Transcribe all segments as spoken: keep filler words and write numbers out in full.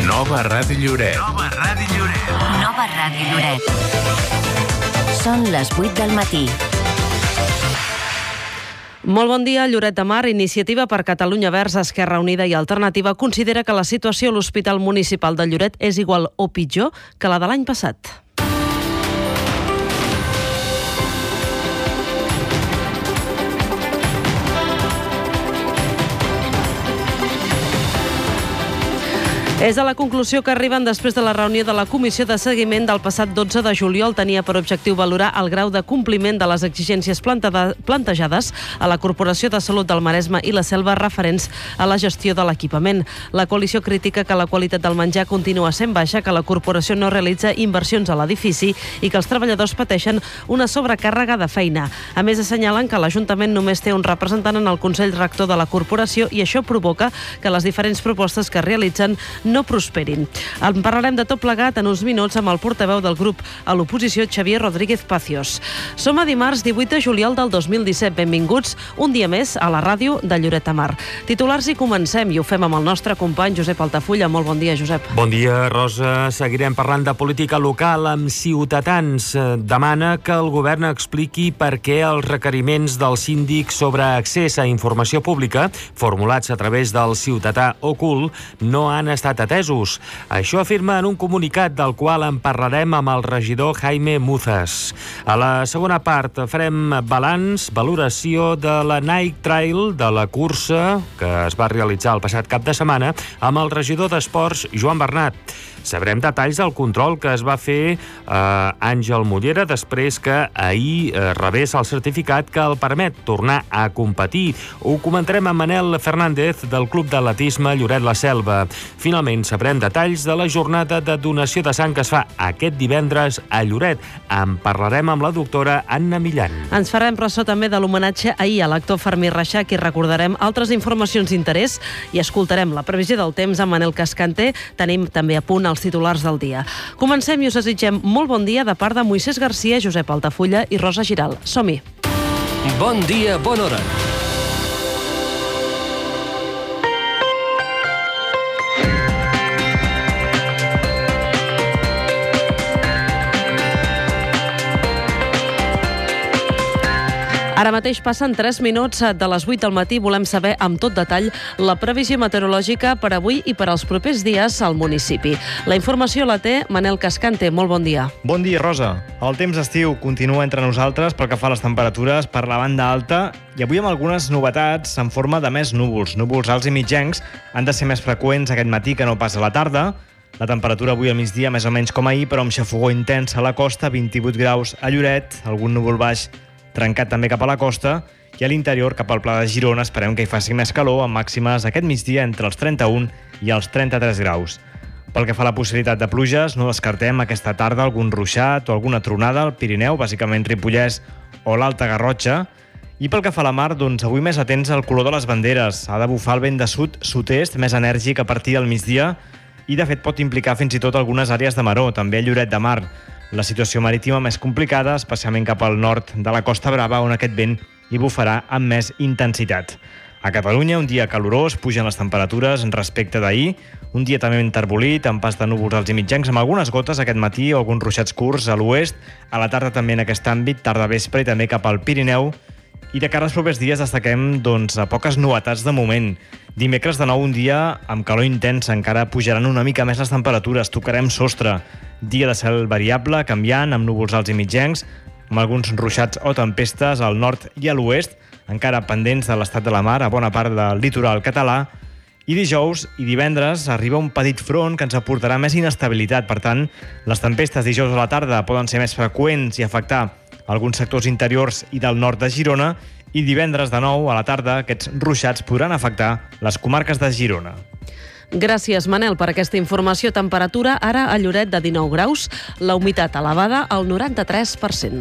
Nova Ràdio Lloret. Nova Ràdio Lloret. Nova Ràdio Lloret. Són les vuit del matí. Molt bon dia. Lloret de Mar, Iniciativa per Catalunya Verds, Esquerra Unida i Alternativa considera que la situació a l'Hospital Municipal de Lloret és igual o pitjor que la de l'any passat. És a la conclusió que arriben després de la reunió de la Comissió de Seguiment del passat dotze de juliol. Tenia per objectiu valorar el grau de compliment de les exigències plantejades a la Corporació de Salut del Maresme i la Selva referents a la gestió de l'equipament. La coalició critica que la qualitat del menjar continua sent baixa, que la corporació no realitza inversions a l'edifici i que els treballadors pateixen una sobrecàrrega de feina. A més, assenyalen que l'Ajuntament només té un representant en el Consell Rector de la corporació i això provoca que les diferents propostes que realitzen no prosperin. En parlarem de tot plegat en uns minuts amb el portaveu del grup a l'oposició, Xavier Rodríguez Pacios. Som a dimarts divuit de juliol del dos mil disset. Benvinguts un dia més a la ràdio de Lloret de Mar. Titulars i comencem, i ho fem amb el nostre company Josep Altafulla. Molt bon dia, Josep. Bon dia, Rosa. Seguirem parlant de política local amb Ciutadans. Demana que el govern expliqui per què els requeriments del síndic sobre accés a informació pública, formulats a través del ciutadà ocult, no han estat atesos. Això afirma en un comunicat del qual en parlarem amb el regidor Jaime Muzas. A la segona part farem balanç, valoració de la Night Trail, de la cursa que es va realitzar el passat cap de setmana, amb el regidor d'Esports, Joan Bernat. Sabrem detalls del control que es va fer eh, Àngel Mollera després que ahir eh, rebés el certificat que el permet tornar a competir. Ho comentarem amb Manel Fernández del Club d'Atletisme Lloret la Selva. Finalment sabrem detalls de la jornada de donació de sang que es fa aquest divendres a Lloret. En parlarem amb la doctora Anna Millan. Ens farem ressò també de l'homenatge ahir a l'actor Fermí Reixac i recordarem altres informacions d'interès i escoltarem la previsió del temps amb Manel Cascanter. Tenim també a punt el els titulars del dia. Comencem i us desitgem molt bon dia de part de Moisés Garcia, Josep Altafulla i Rosa Giral. Som-hi! Bon dia, bona hora. Ara mateix passen tres minuts de les vuit del matí. Volem saber amb tot detall la previsió meteorològica per avui i per als propers dies al municipi. La informació la té Manel Cascante. Molt bon dia. Bon dia, Rosa. El temps d'estiu continua entre nosaltres pel que fa a les temperatures per la banda alta i avui amb algunes novetats en forma de més núvols. Núvols alts i mitjancs han de ser més freqüents aquest matí que no pas a la tarda. La temperatura avui al migdia més o menys com ahir, però amb xafogor intens a la costa, vint-i-vuit graus a Lloret, algun núvol baix trencat també cap a la costa, i a l'interior, cap al Pla de Girona, esperem que hi faci més calor, amb màximes aquest migdia entre els trenta-un i els trenta-tres graus. Pel que fa a la possibilitat de pluges, no descartem aquesta tarda algun ruixat o alguna tronada al Pirineu, bàsicament Ripollès o l'Alta Garrotxa. I pel que fa a la mar, doncs avui més atents al color de les banderes. Ha de bufar el vent de sud-sud-est, més enèrgic a partir del migdia, i de fet pot implicar fins i tot algunes àrees de maror, també a Lloret de Mar. La situació marítima més complicada, especialment cap al nord de la Costa Brava, on aquest vent hi bufarà amb més intensitat. A Catalunya, un dia calorós, pugen les temperatures respecte d'ahir, un dia també enterbolit, amb pas de núvols alts i mitjans, amb algunes gotes aquest matí o alguns ruixats curts a l'oest, a la tarda també en aquest àmbit, tarda-vespre i també cap al Pirineu, i de cara als propers dies destaquem doncs, a poques novetats de moment. Dimecres de nou un dia amb calor intens, encara pujaran una mica més les temperatures, tocarem sostre. Dia de cel variable, canviant, amb núvols alts i mitjancs, amb alguns ruixats o tempestes al nord i a l'oest, encara pendents de l'estat de la mar a bona part del litoral català. I dijous i divendres arriba un petit front que ens aportarà més inestabilitat. Per tant, les tempestes dijous a la tarda poden ser més freqüents i afectar alguns sectors interiors i del nord de Girona, i divendres de nou a la tarda aquests ruixats podran afectar les comarques de Girona. Gràcies, Manel, per aquesta informació. Temperatura ara a Lloret de dinou graus, la humitat elevada al noranta-tres per cent.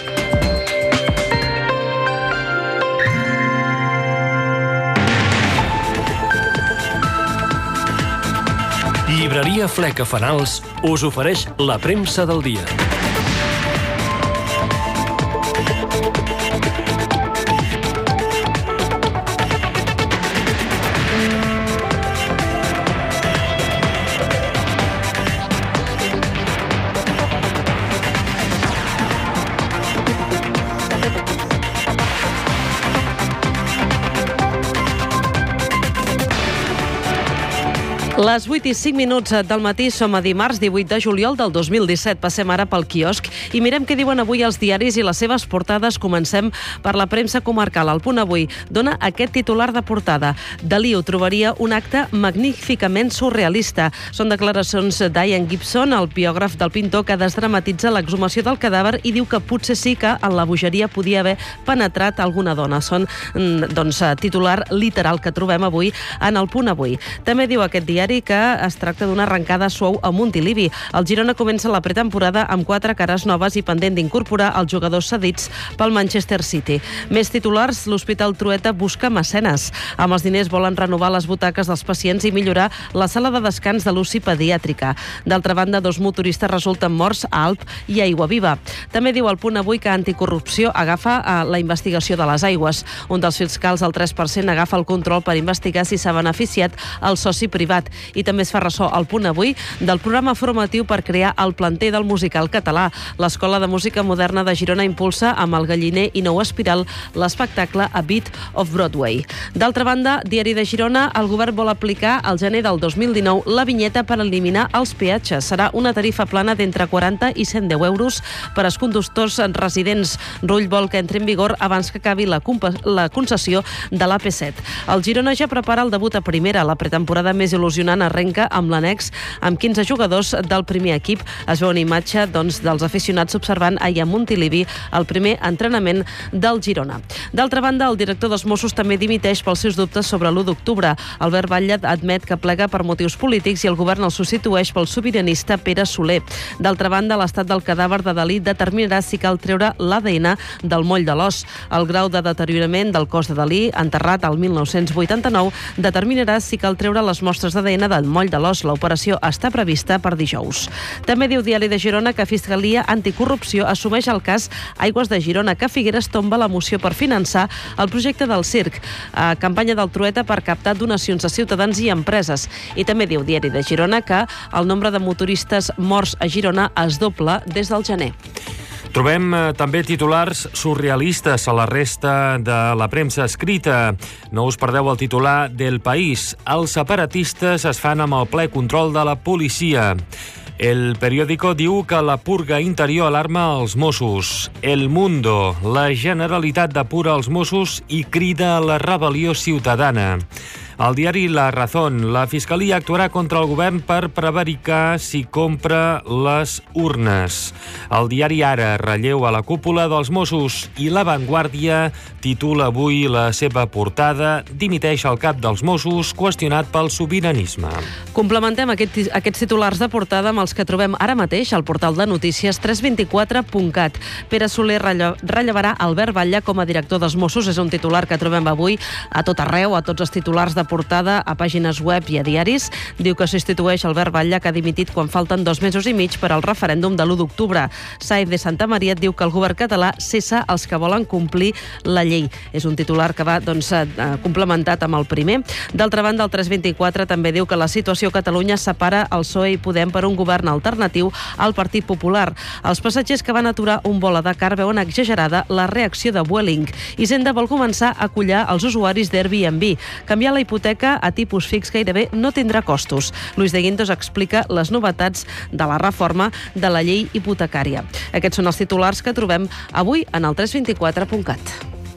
Llibreria Fleca Fanals us ofereix la premsa del dia. Les vuit i cinc minuts del matí, som a dimarts divuit de juliol del dos mil disset. Passem ara pel quiosc i mirem què diuen avui els diaris i les seves portades. Comencem per la premsa comarcal. El Punt Avui dona aquest titular de portada. Dalí ho trobaria un acte magníficament surrealista. Són declaracions d'Ian Gibson, el biògraf del pintor, que desdramatitza l'exhumació del cadàver i diu que potser sí que en la bogeria podia haver penetrat alguna dona. Són doncs, titular literal que trobem avui en el Punt Avui. També diu aquest diari que es tracta d'una arrencada suau a Montilivi. El Girona comença la pretemporada amb quatre cares noves i pendent d'incorporar els jugadors cedits pel Manchester City. Més titulars, l'Hospital Trueta busca mecenes. Amb els diners volen renovar les butaques dels pacients i millorar la sala de descans de l'U C I pediàtrica. D'altra banda, dos motoristes resulten morts a Alp i a Aiguaviva. També diu el Punt Avui que Anticorrupció agafa la investigació de les aigües. Un dels fiscals, el tres per cent, agafa el control per investigar si s'ha beneficiat el soci privat. I també es fa ressò al Punt Avui del programa formatiu per crear el planter del musical català. L'Escola de Música Moderna de Girona impulsa amb el Galliner i Nou Espiral l'espectacle A Bit of Broadway. D'altra banda, Diari de Girona, el govern vol aplicar al gener del dos mil dinou la vinyeta per eliminar els peatges. Serà una tarifa plana d'entre quaranta i cent deu euros per als conductors residents. Rull vol que entri en vigor abans que acabi la, la concessió de l'A P set. El Girona ja prepara el debut a primera. La pretemporada més il·lusionant arrenca amb l'annex amb quinze jugadors del primer equip. Es veu una imatge doncs, dels aficionats observant ahir a Montilivi el primer entrenament del Girona. D'altra banda, el director dels Mossos també dimiteix pels seus dubtes sobre l'u d'octubre. Albert Batlle admet que plega per motius polítics i el govern el substitueix pel sobiranista Pere Soler. D'altra banda, l'estat del cadàver de Dalí determinarà si cal treure l'A D N del moll de l'os. El grau de deteriorament del cos de Dalí, enterrat al mil nou-cents vuitanta-nou, determinarà si cal treure les mostres d'A D N del moll de l'os. L'operació està prevista per dijous. També diu Diari de Girona que Fiscalia Anticorrupció assumeix el cas Aigües de Girona, que Figueres tomba la moció per finançar el projecte del circ, a campanya del Trueta per captar donacions a ciutadans i empreses. I també diu Diari de Girona que el nombre de motoristes morts a Girona es dobla des del gener. Trobem eh, també titulars surrealistes a la resta de la premsa escrita. No us perdeu el titular del País. Els separatistes es fan amb el ple control de la policia. El periòdico diu que la purga interior alarma els Mossos. El Mundo. La Generalitat depura els Mossos i crida a la rebel·lió ciutadana. Al diari La Razón, la Fiscalia actuarà contra el govern per prevaricar si compra les urnes. El diari Ara, relleu a la cúpula dels Mossos, i La Vanguardia titula avui la seva portada «Dimiteix el cap dels Mossos, qüestionat pel sobiranisme». Complementem aquest, aquests titulars de portada amb els que trobem ara mateix al portal de notícies tres vint quatre punt cat. Pere Soler rellevarà Albert Batlle com a director dels Mossos. És un titular que trobem avui a tot arreu, a tots els titulars de portada, a pàgines web i a diaris. Diu que substitueix Albert Batlle, que ha dimitit quan falten dos mesos i mig per al referèndum de l'u d'octubre. Saez de Santa Maria diu que el govern català cessa els que volen complir la llei. És un titular que va doncs, complementat amb el primer. D'altra banda, el tres vint quatre també diu que la situació a Catalunya separa el P S O E i Podem per un govern alternatiu al Partit Popular. Els passatgers que van aturar un vol a Dakar veuen exagerada la reacció de Vueling. Hisenda vol començar a acollar els usuaris d'Airbnb. Canviar la hipoteca a tipus fix gairebé no tindrà costos. Luis de Guindos explica les novetats de la reforma de la llei hipotecària. Aquests són els titulars que trobem avui en el tres vint quatre punt cat.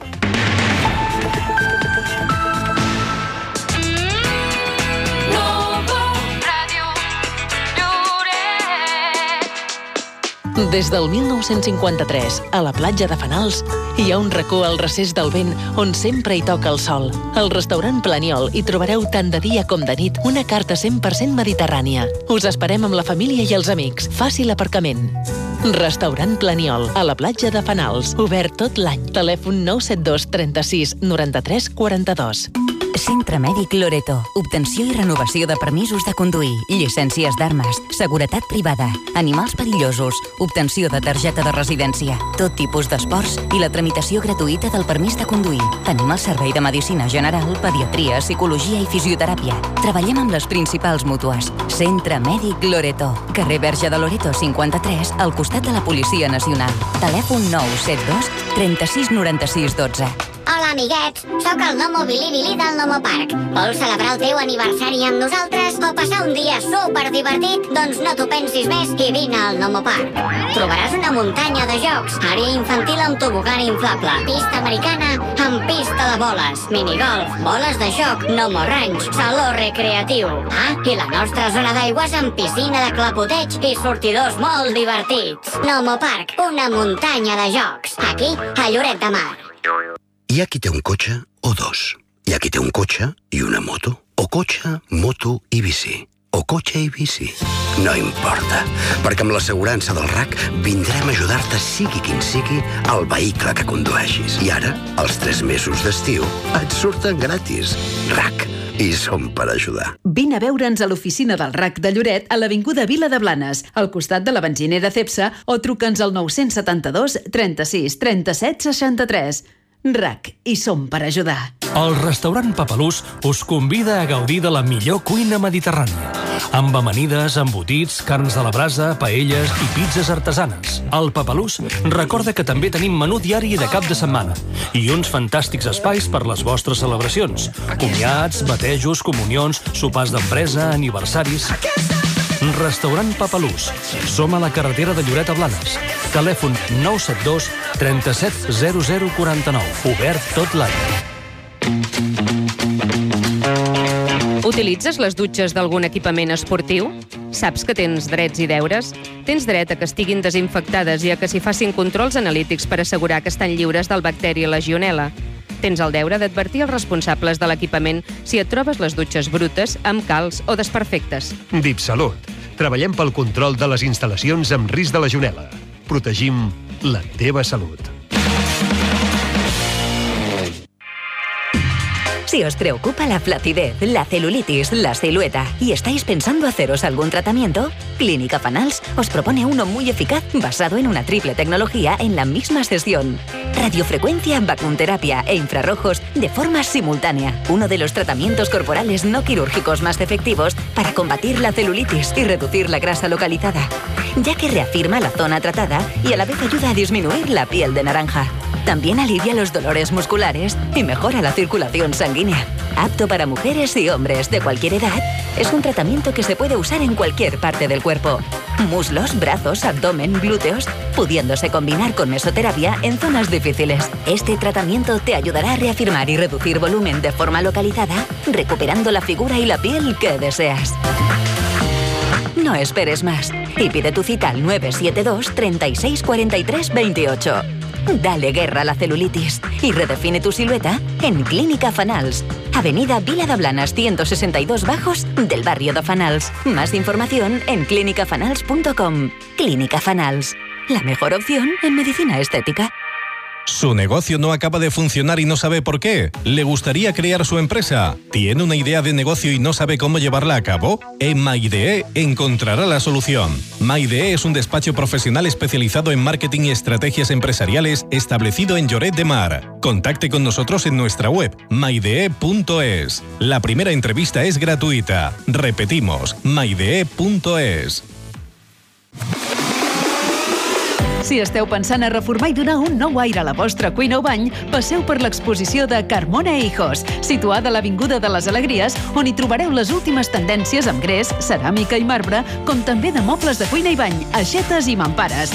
Des del mil nou-cents cinquanta-tres, a la platja de Fenals, hi ha un racó al recés del vent on sempre hi toca el sol. Al restaurant Planiol hi trobareu tant de dia com de nit una carta cent per cent mediterrània. Us esperem amb la família i els amics. Fàcil aparcament. Restaurant Planiol, a la platja de Fenals. Obert tot l'any. Telèfon nou set dos trenta-sis noranta-tres quaranta-dos. Centre Mèdic Loreto. Obtenció i renovació de permisos de conduir, llicències d'armes, seguretat privada, animals perillosos, obtenció de targeta de residència, tot tipus d'esports i la tramitació gratuïta del permís de conduir. Tenim el servei de medicina general, pediatria, psicologia i fisioteràpia. Treballem amb les principals mútues. Centre Mèdic Loreto. Carrer Verge de Loreto cinquanta-tres, al costat de la Policia Nacional. Telèfon nou set dos trenta-sis noranta-sis dotze. Hola, amiguets. Soc el Nomo Bilibili del Nomo Park. Vols celebrar el teu aniversari amb nosaltres o passar un dia superdivertit? Doncs no t'ho pensis més i vine al Nomo Park. Trobaràs una muntanya de jocs, àrea infantil amb tobogan inflable, pista americana amb pista de boles, minigolf, boles de joc, Nomo Ranch, saló recreatiu. Ah, i la nostra zona d'aigües amb piscina de clapoteig i sortidors molt divertits. Nomo Park, una muntanya de jocs. Aquí, a Lloret de Mar. Hi ha qui té un cotxe o dos. Hi ha qui té un cotxe i una moto. O cotxe, moto i bici. O cotxe i bici. No importa, perquè amb l'assegurança del R A C vindrem a ajudar-te, sigui quin sigui, el vehicle que condueixis. I ara, els tres mesos d'estiu et surten gratis. R A C. I som per ajudar. Vine a veure'ns a l'oficina del R A C de Lloret a l'Avinguda Vila de Blanes, al costat de la benzinera Cepsa, o truca'ns al nou setanta-dos, trenta-sis, trenta-set, seixanta-tres. R A C. I som per ajudar. El restaurant Papalús us convida a gaudir de la millor cuina mediterrània, amb amanides, embotits, carns de la brasa, paelles i pizzas artesanes. El Papalús recorda que també tenim menú diari de cap de setmana i uns fantàstics espais per les vostres celebracions, comiats, batejos, comunions, sopars d'empresa, aniversaris. Restaurant Papalús. Som a la carretera de Lloret a Blanes. Telèfon nou set dos, trenta-set, zero zero, quaranta-nou. Obert tot l'any. Utilitzes les dutxes d'algun equipament esportiu? Saps que tens drets i deures? Tens dret a que estiguin desinfectades i a que s'hi facin controls analítics per assegurar que estan lliures del bacteri Legionella. Tens el deure d'advertir els responsables de l'equipament si et trobes les dutxes brutes, amb calç o desperfectes. DipSalut. Treballem pel control de les instal·lacions amb risc de Legionella. Protegim la teva salut. Si os preocupa la flacidez, la celulitis, la silueta y estáis pensando haceros algún tratamiento, Clínica Fanals os propone uno muy eficaz basado en una triple tecnología en la misma sesión. Radiofrecuencia, vacunterapia e infrarrojos de forma simultánea. Uno de los tratamientos corporales no quirúrgicos más efectivos para combatir la celulitis y reducir la grasa localizada, ya que reafirma la zona tratada y a la vez ayuda a disminuir la piel de naranja. También alivia los dolores musculares y mejora la circulación sanguínea. Apto para mujeres y hombres de cualquier edad, es un tratamiento que se puede usar en cualquier parte del cuerpo. Muslos, brazos, abdomen, glúteos, pudiéndose combinar con mesoterapia en zonas difíciles. Este tratamiento te ayudará a reafirmar y reducir volumen de forma localizada, recuperando la figura y la piel que deseas. No esperes más y pide tu cita al nueve siete dos, treinta y seis, cuarenta y tres, veintiocho. Dale guerra a la celulitis y redefine tu silueta en Clínica Fanals. Avenida Vila de Blanes ciento sesenta y dos Bajos del barrio de Fanals. Más información en clínica fanals punto com. Clínica Fanals, la mejor opción en medicina estética. ¿Su negocio no acaba de funcionar y no sabe por qué? ¿Le gustaría crear su empresa? ¿Tiene una idea de negocio y no sabe cómo llevarla a cabo? En MyDE encontrará la solución. MyDE es un despacho profesional especializado en marketing y estrategias empresariales establecido en Lloret de Mar. Contacte con nosotros en nuestra web my d e punto es. La primera entrevista es gratuita. Repetimos, my d e punto es. Si esteu pensant a reformar i donar un nou aire a la vostra cuina o bany, passeu per l'exposició de Carmona e Hijos, situada a l'Avinguda de les Alegries, on hi trobareu les últimes tendències amb gres, ceràmica i marbre, com també de mobles de cuina i bany, aixetes i mampares.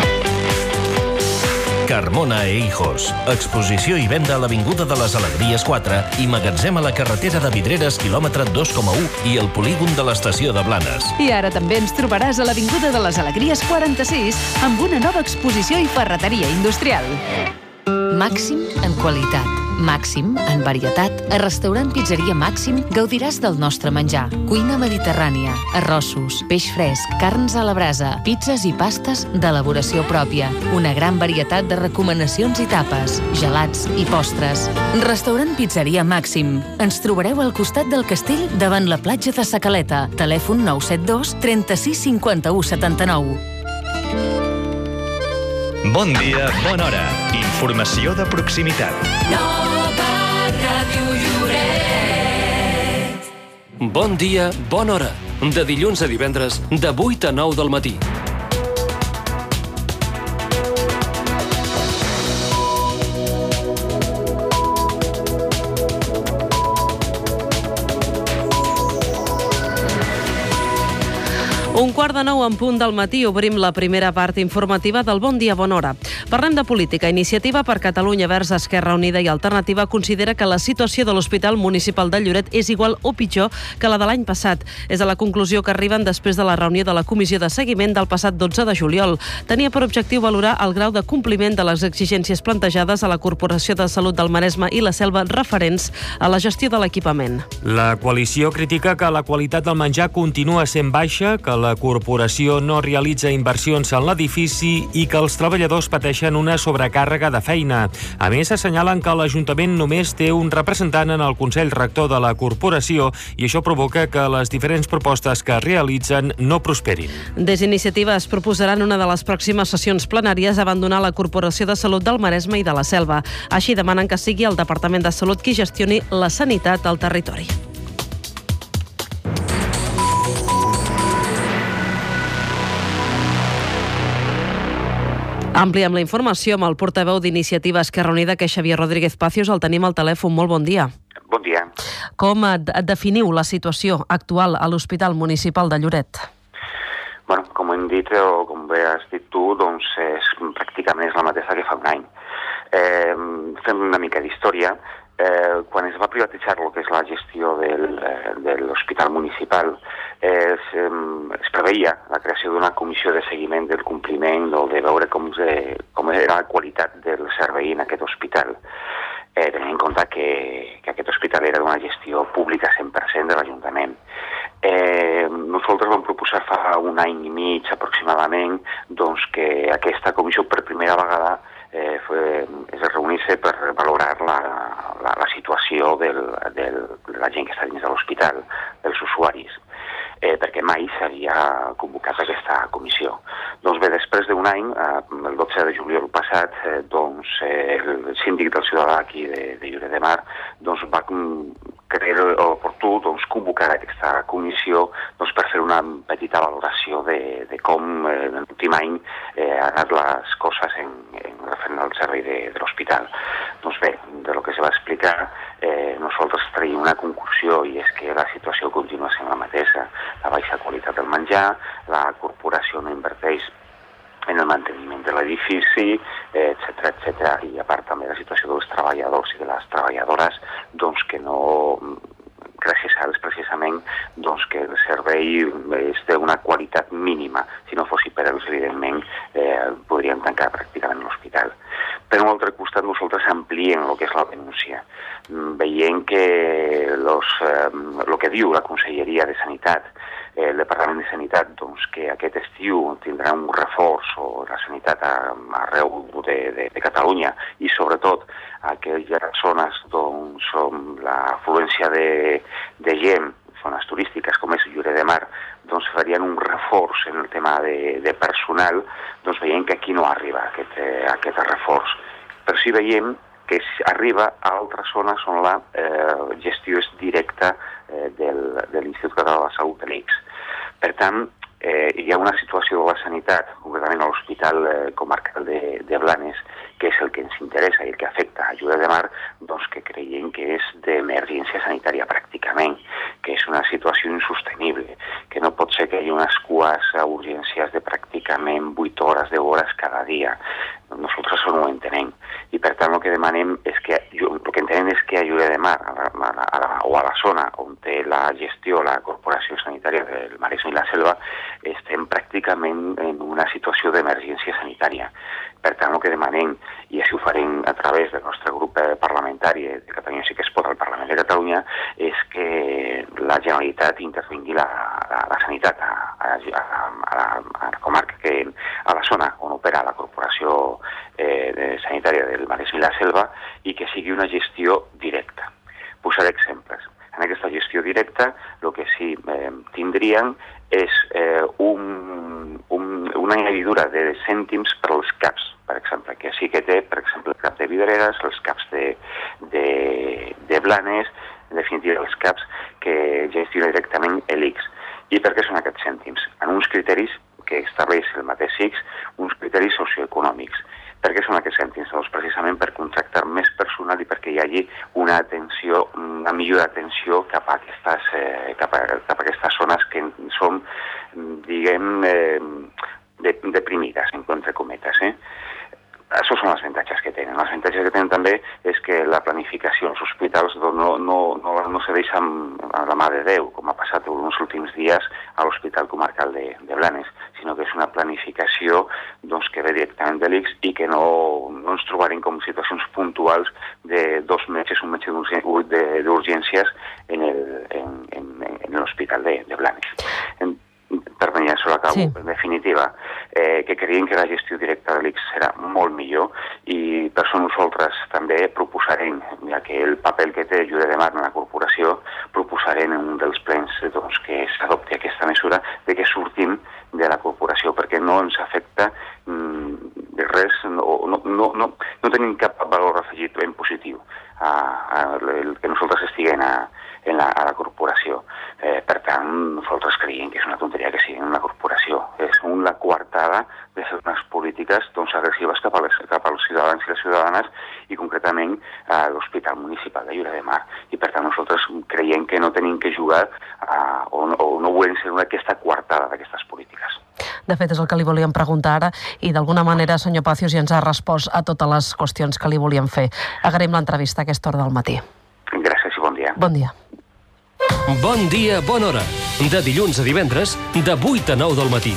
Carmona e Hijos. Exposició i venda a l'Avinguda de les Alegries quatre i magatzem a la carretera de Vidreres, quilòmetre dos coma u i el polígon de l'estació de Blanes. I ara també ens trobaràs a l'Avinguda de les Alegries quaranta-sis amb una nova exposició i ferreteria industrial. Màxim en qualitat, màxim en varietat. A Restaurant Pizzeria Màxim gaudiràs del nostre menjar. Cuina mediterrània, arrossos, peix fresc, carns a la brasa, pizzas i pastes d'elaboració pròpia. Una gran varietat de recomanacions i tapes, gelats i postres. Restaurant Pizzeria Màxim. Ens trobareu al costat del castell davant la platja de Sa Caleta. Telèfon nou set dos, trenta-sis, cinquanta-u, setanta-nou. Bon dia, bona hora. Informació de proximitat. Nova Ràdio Lloret. Bon dia, bona hora. De dilluns a divendres, de vuit a nou del matí. Un quart de nou en punt del matí obrim la primera part informativa del Bon Dia, Bona Hora. Parlem de política. Iniciativa per Catalunya Verds, Esquerra Unida i Alternativa considera que la situació de l'Hospital Municipal de Lloret és igual o pitjor que la de l'any passat. És a la conclusió que arriben després de la reunió de la Comissió de Seguiment del passat dotze de juliol. Tenia per objectiu valorar el grau de compliment de les exigències plantejades a la Corporació de Salut del Maresme i la Selva referents a la gestió de l'equipament. La coalició critica que la qualitat del menjar continua sent baixa, que la corporació no realitza inversions en l'edifici i que els treballadors pateixen una sobrecàrrega de feina. A més, assenyalen que l'Ajuntament només té un representant en el Consell Rector de la corporació i això provoca que les diferents propostes que realitzen no prosperin. Des d'Iniciativa es proposaran una de les pròximes sessions plenàries abandonar la Corporació de Salut del Maresme i de la Selva. Així demanen que sigui el Departament de Salut qui gestioni la sanitat al territori. Ampliem la informació amb el portaveu d'Iniciativa Esquerra Unida, que és Xavier Rodríguez Pacios. El tenim al telèfon. Molt bon dia. Bon dia. Com et definiu la situació actual a l'Hospital Municipal de Lloret? Bueno, com hem dit, o com bé has dit tu, doncs és, pràcticament és la mateixa que fa un any. Eh, fem una mica d'història. Eh, quan es va privatitzar el que és la gestió del, de l'Hospital Municipal, eh, es, eh, es preveia la creació d'una comissió de seguiment del compliment o de veure com, se, com era la qualitat del servei en aquest hospital. Eh, tenint en compte que, que aquest hospital era d'una gestió pública cent per cent de l'Ajuntament. Eh, nosaltres vam proposar fa un any i mig aproximadament doncs, que aquesta comissió per primera vegada eh, fue, es reunir-se per valorar la, la, la situació del, del, de la gent que està dins de l'hospital, dels usuaris, eh, perquè mai s'havia convocat aquesta comissió. Doncs bé, després d'un any, eh, el dotze de juliol passat, eh, doncs, eh, el síndic del Ciutadà aquí de, de Lloret de Mar doncs, va creure oportú doncs, convocar aquesta comissió doncs, per fer una petita valoració de, de com eh, en l'últim any eh, han anat les coses en, en referent al servei de, de l'hospital. Doncs bé, de lo que se va explicar, eh, nosaltres traiem una conclusió i és que la situació continua sent la mateixa. La baixa qualitat del menjar, la corporació no inverteix en el manteniment de l'edifici, etcètera, etcètera, i a part també la situació dels treballadors i de les treballadores, doncs que no, gràcies a ells precisament, doncs que el servei és d'una qualitat mínima. Si no fos per ells, evidentment, eh, podríem tancar pràcticament l'hospital. Per un altre costat, nosaltres ampliem el que és la denúncia. Veient que los, eh, el que diu la Conselleria de Sanitat, el Departament de Sanitat, doncs, que aquest estiu tindrà un reforç o la sanitat arreu de, de, de Catalunya i sobretot aquelles zones doncs, on l'afluència de, de gent, zones turístiques com és Lloret de Mar, doncs farien un reforç en el tema de, de personal, doncs veiem que aquí no arriba aquest, eh, aquest reforç. Però sí veiem que arriba a altres zones on la eh, gestió és directa eh, del, de l'Institut Català de la Salut, de l'I C S. Per tant, eh, hi ha una situació de la sanitat, concretament a l'Hospital eh, Comarcal de, de Blanes, que és el que ens interessa i el que afecta a Lloret de Mar, doncs que creiem que és d'emergència sanitària pràcticament, que és una situació insostenible, que no pot ser que hi hagi unes cues a urgències de pràcticament vuit hores, deu hores cada dia. Nosaltres això no ho entenem. I per tant el que demanem és que, el que entenem és que a Lloret de Mar, a la, a la, o a la zona on té la gestió la Corporació Sanitària del Maresme i la Selva, estem pràcticament en una situació d'emergència sanitària. Per tant, el que demanem, i així ho farem a través del nostre grup parlamentari de Catalunya Sí que es pot al Parlament de Catalunya, és que la Generalitat intervingui la, la, la sanitat a, a, a, a, a la comarca, que, a la zona on opera la Corporació eh, de Sanitària del Maresme i la Selva, i que sigui una gestió directa. Posaré exemples. En aquesta gestió directa, el que sí eh, tindrien és eh, un, un, una añadidura de cèntims per als CAPs, per exemple, que sí que té, per exemple, el CAP de Vidreres, els CAPs de, de, de Blanes, en definitiva, els CAPs que gestiona directament l'I C S. I per què són aquests cèntims? En uns criteris que estableix el mateix I C S, uns criteris socioeconòmics. Per què són aquests cèntims? Doncs precisament per contractar més personal i perquè hi hagi una atenció, una millor atenció cap a aquestes, eh, cap a, cap a aquestes zones que són, diguem, eh, de, deprimidas, entre cometes, eh? Això són els avantatges que tenen. Els avantatges que tenen també és que la planificació als hospitals no, no, no, no se deixa a la mà de Déu, com ha passat en els últims dies a l'Hospital Comarcal de, de Blanes, sinó que és una planificació doncs, que ve directament de l'I C S i que no, no ens trobarem com situacions puntuals de dos metges, un metge d'urgències en l'Hospital de, de Blanes. En, per venir a això l'acabo, sí. En definitiva, eh, que creiem que la gestió directa de l'I C S serà molt millor i per això nosaltres també proposarem, ja que el paper que té Lloret de Mar en la corporació, proposarem en un dels plens doncs, que s'adopti aquesta mesura de que sortim de la corporació, perquè no ens afecta mm, res, no, no, no, no, no tenim cap valor afegit ben positiu a, a, a que nosaltres estiguem a, en la, a la corporació. Eh, per tant, nosaltres creiem que és una tonteria que sigui una corporació. És una coartada de fer unes polítiques doncs, agressives cap, a les, cap als ciutadans i les ciutadanes i concretament a l'Hospital Municipal de Lloret de Mar. I per tant nosaltres creiem que no tenim que jugar a, o, no, o no volem ser una aquesta coartada d'aquestes polítiques. De fet, és el que li volíem preguntar ara i d'alguna manera, senyor Pacios, ja ens ha respost a totes les qüestions que li volíem fer. Agraïm l'entrevista a aquesta hora del matí. Gràcies i bon dia. Bon dia. Bon dia, bona hora. De dilluns a divendres, de vuit a nou del matí.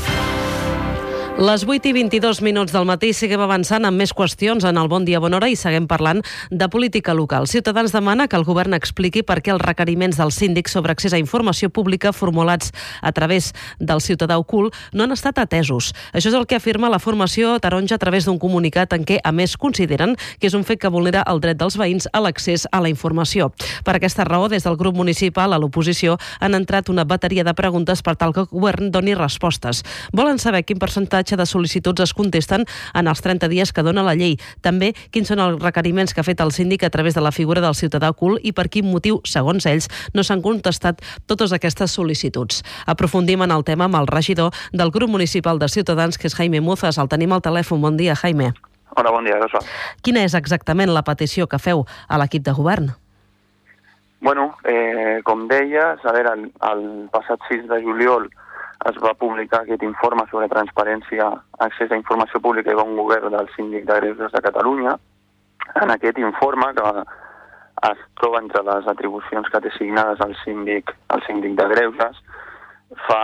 Les vuit i vint-i-dos minuts del matí seguim avançant amb més qüestions en el Bon Dia, Bona Hora i seguim parlant de política local. Ciutadans demana que el govern expliqui per què els requeriments del síndic sobre accés a informació pública formulats a través del ciutadà ocult no han estat atesos. Això és el que afirma la formació taronja a través d'un comunicat en què, a més, consideren que és un fet que vulnera el dret dels veïns a l'accés a la informació. Per aquesta raó, des del grup municipal a l'oposició han entrat una bateria de preguntes per tal que el govern doni respostes. Volen saber quin percentatge de sol·licituds es contesten en els trenta dies que dona la llei. També quins són els requeriments que ha fet el síndic a través de la figura del ciutadà ocult i per quin motiu, segons ells, no s'han contestat totes aquestes sol·licituds. Aprofundim en el tema amb el regidor del grup municipal de Ciutadans, que és Jaime Muzas. El tenim al telèfon. Bon dia, Jaime. Hola, bon dia, Rosa. Quina és exactament la petició que feu a l'equip de govern? Bueno, eh, com deies, a veure, el, el passat sis de juliol es va publicar aquest informe sobre transparència, accés a informació pública i bon govern del síndic de Greuges de Catalunya. En aquest informe, que es troba entre les atribucions que té signades el síndic, el síndic de Greuges, fa,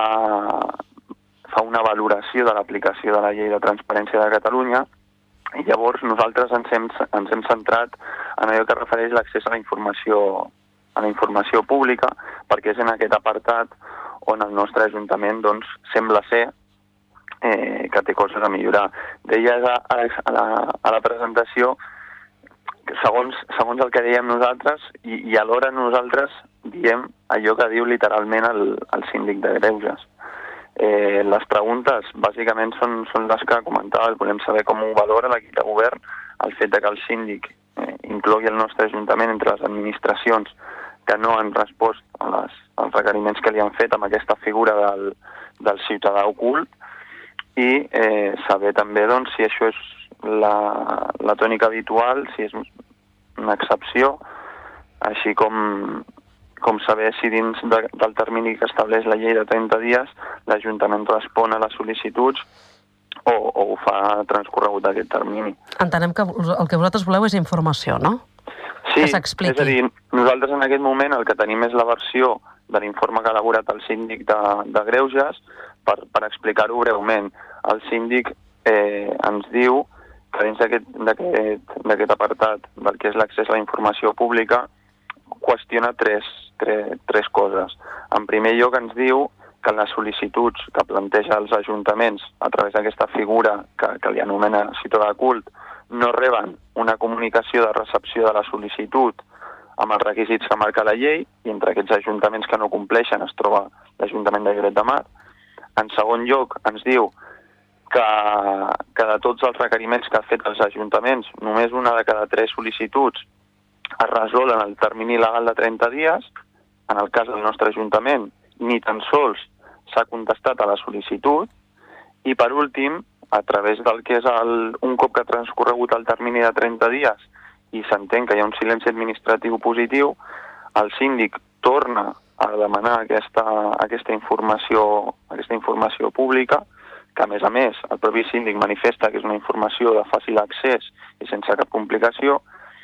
fa una valoració de l'aplicació de la llei de transparència de Catalunya i llavors nosaltres ens hem, ens hem centrat en allò que refereix l'accés a la informació, a la informació pública, perquè és en aquest apartat on el nostre Ajuntament doncs, sembla ser eh, que té coses a millorar. Deies a, a, la, a la presentació que segons, segons el que diem nosaltres i, i alhora nosaltres diem allò que diu literalment el, el síndic de Greuges. Eh, les preguntes bàsicament són, són les que comentava, volem saber com ho valora l'equip de govern, el fet de que el síndic eh, inclogui el nostre Ajuntament entre les administracions que no han respost a les, als requeriments que li han fet amb aquesta figura del, del ciutadà ocult i eh, saber també doncs, si això és la, la tònica habitual, si és una excepció, així com, com saber si dins de, del termini que estableix la llei de trenta dies l'Ajuntament respon a les sol·licituds o, o ho fa transcorregut aquest termini. Entenem que el que vosaltres voleu és informació, no? Sí, és a dir, nosaltres en aquest moment el que tenim és la versió de l'informe que ha elaborat el síndic de, de Greuges per, per explicar-ho breument. El síndic eh, ens diu que dins d'aquest apartat del que és l'accés a la informació pública qüestiona tres, tres, tres coses. En primer lloc ens diu que les sol·licituds que planteja els ajuntaments a través d'aquesta figura que, que li anomena ciutadà ocult no reben una comunicació de recepció de la sol·licitud amb els requisits que marca la llei i entre aquests ajuntaments que no compleixen es troba l'Ajuntament de Lloret de Mar. En segon lloc, ens diu que, que de tots els requeriments que ha fet els ajuntaments, només una de cada tres sol·licituds es resol en el termini legal de trenta dies. En el cas del nostre Ajuntament, ni tan sols s'ha contestat a la sol·licitud. I per últim, a través del que és el, un cop que ha transcorregut el termini de trenta dies i s'entén que hi ha un silenci administratiu positiu, el síndic torna a demanar aquesta, aquesta, informació, aquesta informació pública, que a més a més el propi síndic manifesta que és una informació de fàcil accés i sense cap complicació,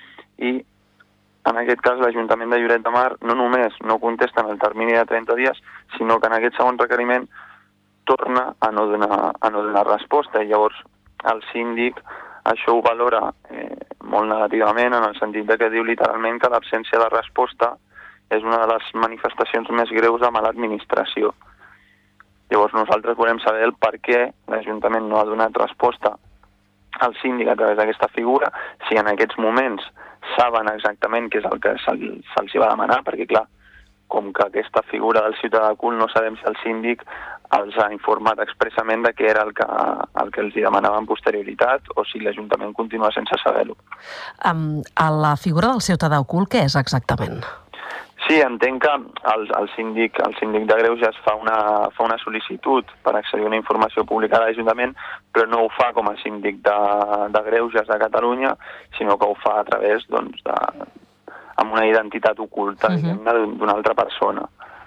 i en aquest cas l'Ajuntament de Lloret de Mar no només no contesta en el termini de trenta dies, sinó que en aquest segon requeriment torna a no donar, a no donar resposta. I llavors el síndic això ho valora eh, molt negativament, en el sentit de que diu literalment que l'absència de resposta és una de les manifestacions més greus de mala administració. Llavors nosaltres volem saber el per què l'Ajuntament no ha donat resposta al síndic a través d'aquesta figura, si en aquests moments saben exactament què és el que se'ls se va demanar, perquè clar, com que aquesta figura del ciutadà cul no sabem si el síndic els ha informat expressament de què era el que, el que els hi demanava en posterioritat, o si l'Ajuntament continua sense saber-ho. Um, a la figura del ciutadà ocult, què és exactament? Sí, entenc que el, el, síndic, el síndic de Greuges fa una, fa una sol·licitud per accedir a una informació pública de l'Ajuntament, però no ho fa com a síndic de, de Greuges de Catalunya, sinó que ho fa a través, doncs, de, amb una identitat oculta, uh-huh. diguem-ne, d'una altra persona.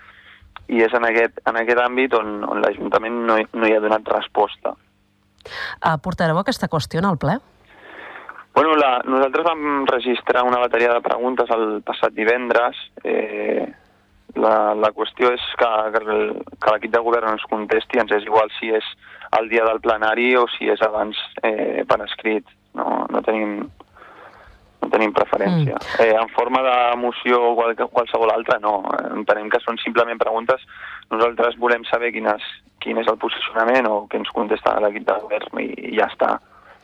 I és en aquest, en aquest àmbit on, on l'Ajuntament no, no hi ha donat resposta. Uh, portareu aquesta qüestió al ple? Bueno, la, nosaltres vam registrar una bateria de preguntes el passat divendres. Eh, la, la qüestió és que, que, que l'equip de govern ens contesti, ens és igual si és el dia del plenari o si és abans eh, per escrit. No, no, tenim, no tenim preferència. Mm. Eh, en forma de moció o qual, qualsevol altra, no. Entenem que són simplement preguntes. Nosaltres volem saber quin és, quin és el posicionament o què ens contesta l'equip de govern i, i ja està.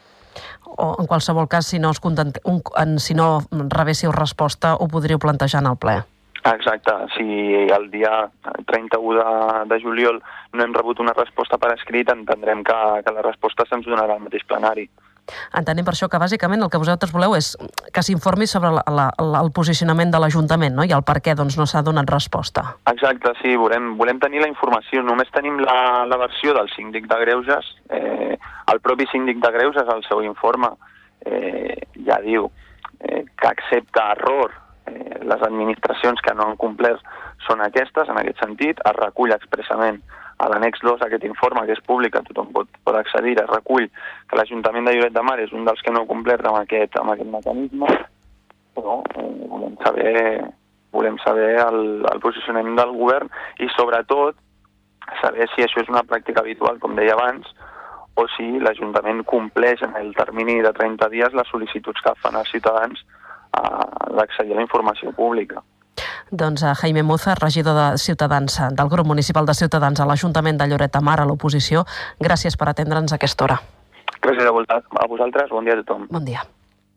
O en qualsevol cas, si no, us content... un, en, si no rebéssiu resposta, ho podríeu plantejar en el ple. Exacte. Si el dia trenta-u de, de juliol no hem rebut una resposta per escrit, entendrem que, que la resposta se'ns donarà al mateix plenari. Entenem per això que bàsicament el que vosaltres voleu és que s'informi sobre la, la, la, el posicionament de l'Ajuntament, no? I el per què doncs, no s'ha donat resposta. Exacte, sí, volem, volem tenir la informació. Només tenim la, la versió del síndic de Greuges. Eh, el propi síndic de Greuges, al seu informe, eh, ja diu eh, que accepta error. Eh, les administracions que no han complert són aquestes, en aquest sentit. Es recull expressament a l'annex dos aquest informe, que és públic, que tothom pot, pot accedir, es recull que l'Ajuntament de Lloret de Mar és un dels que no ha complert amb aquest, amb aquest mecanisme, però eh, volem saber, volem saber el, el posicionament del govern i, sobretot, saber si això és una pràctica habitual, com deia abans, o si l'Ajuntament compleix en el termini de trenta dies les sol·licituds que fan els ciutadans a l'accedir a la informació pública. Doncs a Jaime Muza, regidor de Ciutadans del grup municipal de Ciutadans a l'Ajuntament de Lloret de Mar, a l'oposició, gràcies per atendre'ns a aquesta hora. Gràcies a vosaltres, bon dia a tothom. Bon dia.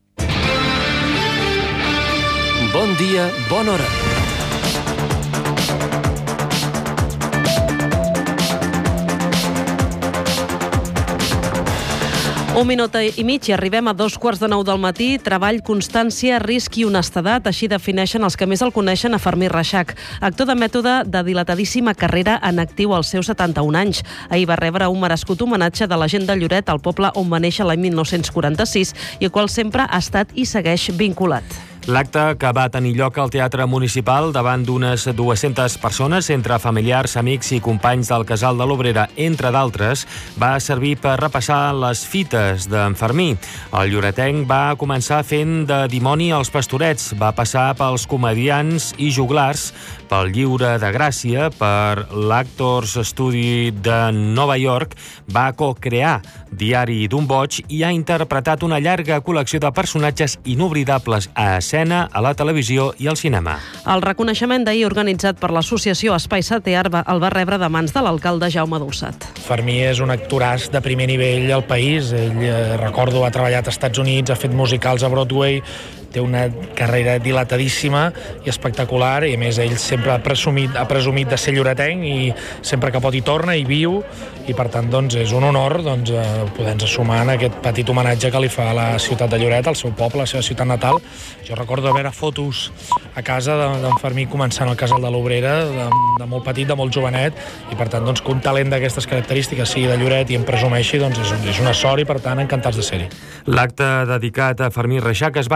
Bon dia, bona hora. Un minut i mig i arribem a dos quarts de nou del matí. Treball, constància, risc i honestedat. Així defineixen els que més el coneixen a Fermí Reixac, actor de mètode de dilatadíssima carrera en actiu als seus setanta-un anys. Ahir va rebre un merescut homenatge de la gent de Lloret, al poble on va néixer l'any mil nou-cents quaranta-sis i al qual sempre ha estat i segueix vinculat. L'acte, que va tenir lloc al Teatre Municipal davant d'unes dues-centes persones, entre familiars, amics i companys del Casal de l'Obrera, entre d'altres, va servir per repassar les fites d'en Fermí. El lloretenc va començar fent de dimoni als pastorets, va passar pels comedians i joglars, pel Lliure de Gràcia, per l'Actors Studio de Nova York, va co-crear Diari d'un boig i ha interpretat una llarga col·lecció de personatges inoblidables a escena, a la televisió i al cinema. El reconeixement d'ahir organitzat per l'associació Espai Satear el va rebre de mans de l'alcalde Jaume Dolçat. Fermí és un actoràs de primer nivell al país. Ell, eh, recordo, ha treballat als Estats Units, ha fet musicals a Broadway, té una carrera dilatadíssima i espectacular, i a més ell sempre ha presumit, ha presumit de ser lloretenc i sempre que pot hi torna, hi viu, i per tant doncs, és un honor doncs, poder-nos sumar en aquest petit homenatge que li fa a la ciutat de Lloret, al seu poble, a la seva ciutat natal. Jo recordo veure fotos a casa d'en Fermí començant al Casal de l'Obrera, de, de molt petit, de molt jovenet, i per tant doncs, que un talent d'aquestes característiques sigui de Lloret i en presumeixi, doncs és, és una sort i per tant encantats de ser-hi. L'acte dedicat a Fermí Reixac es va completar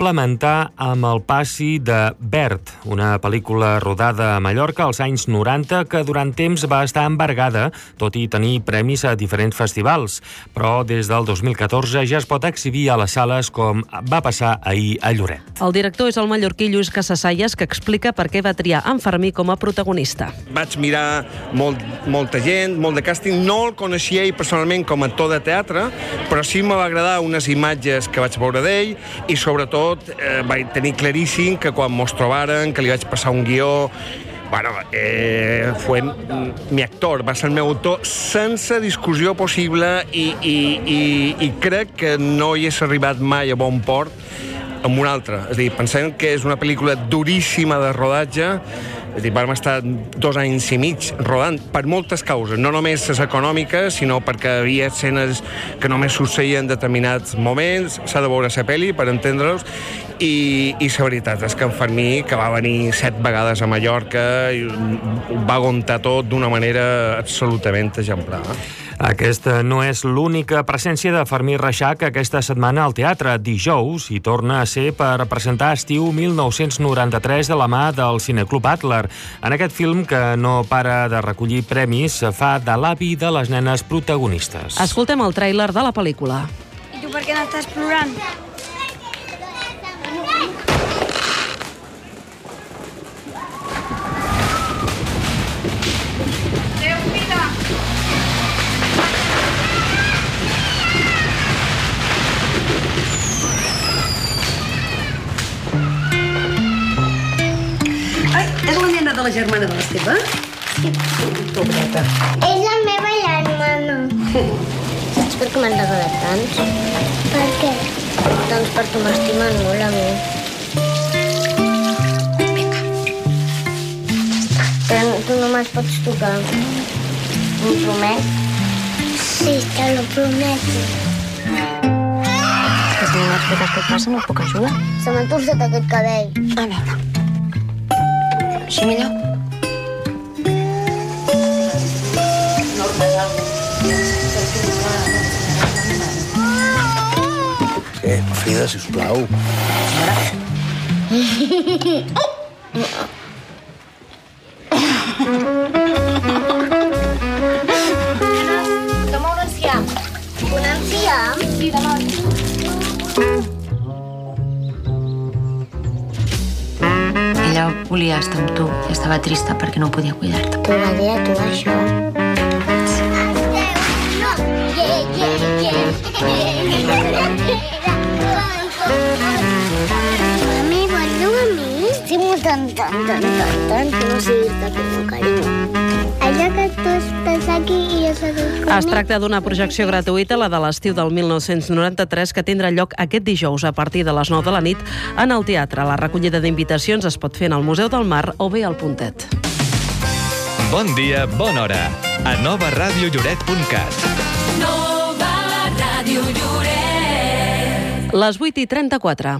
complementar amb el passi de Verd, una pel·lícula rodada a Mallorca als anys noranta que durant temps va estar embargada, tot i tenir premis a diferents festivals. Però des del dos mil catorze ja es pot exhibir a les sales, com va passar ahir a Lloret. El director és el mallorquí Lluís Casasallas, que explica per què va triar en Fermí com a protagonista. Vaig mirar molt, molta gent, molt de càsting. No el coneixia ell personalment com a actor de teatre, però sí me va agradar unes imatges que vaig veure d'ell i sobretot eh, vaig tenir claríssim que quan mos trobaren, que li vaig passar un guió, bueno, eh, fue mi actor, va ser el meu autor sense discussió possible i, i, i, i crec que no hi és arribat mai a bon port amb un altre. És a dir, pensem que és una pel·lícula duríssima de rodatge. És a dir, vam estar dos anys i mig rodant per moltes causes, no només les econòmiques, sinó perquè hi havia escenes que només succeïen en determinats moments. S'ha de veure la pel·li per entendre-los. I, i la veritat és que en Fermí, que va venir set vegades a Mallorca, i va aguantar tot d'una manera absolutament exemplar. Aquesta no és l'única presència de Fermí Reixac aquesta setmana al teatre. Dijous hi torna a ser per presentar Estiu mil nou-cents noranta-tres de la mà del Cineclub Adler. En aquest film, que no para de recollir premis, fa de l'avi de les nenes protagonistes. Escoltem el tràiler de la pel·lícula. I tu per què no estàs plorant? És la nena de la germana de l'Esteve? Sí. Pobreta. És la meva germana. Saps per què m'han regalat tants? Per què? Doncs perquè m'estimen molt a mi. Vinga. Però tu només pots tocar. M'ho promet? Sí, te lo prometo. És que si no m'expliques què et passa no et puc ajudar. Se m'ha torçat aquest cabell. A veure. Així millor? Eh, Frida, sisplau. Demà un enciam. Un enciam? Sí, demà. Ella volia estar amb tu i estava trista perquè no podia cuidar-te. T'ho va dir a tu, això? Mami, vols jugar amb mi? Estimo tant, tant, tant, tant, tant, que no sé dir-te que no, carinyo. Allò que tu estàs aquí i jo soc conmigo. Es tracta d'una projecció gratuïta, la de l'estiu del mil nou-cents noranta-tres, que tindrà lloc aquest dijous a partir de les nou de la nit en el teatre. La recollida d'invitacions es pot fer en el Museu del Mar o bé al Puntet. Bon dia, bona hora. A nova ràdio lloret punt cat. Nova Ràdio Lloret. Les vuit i trenta-quatre.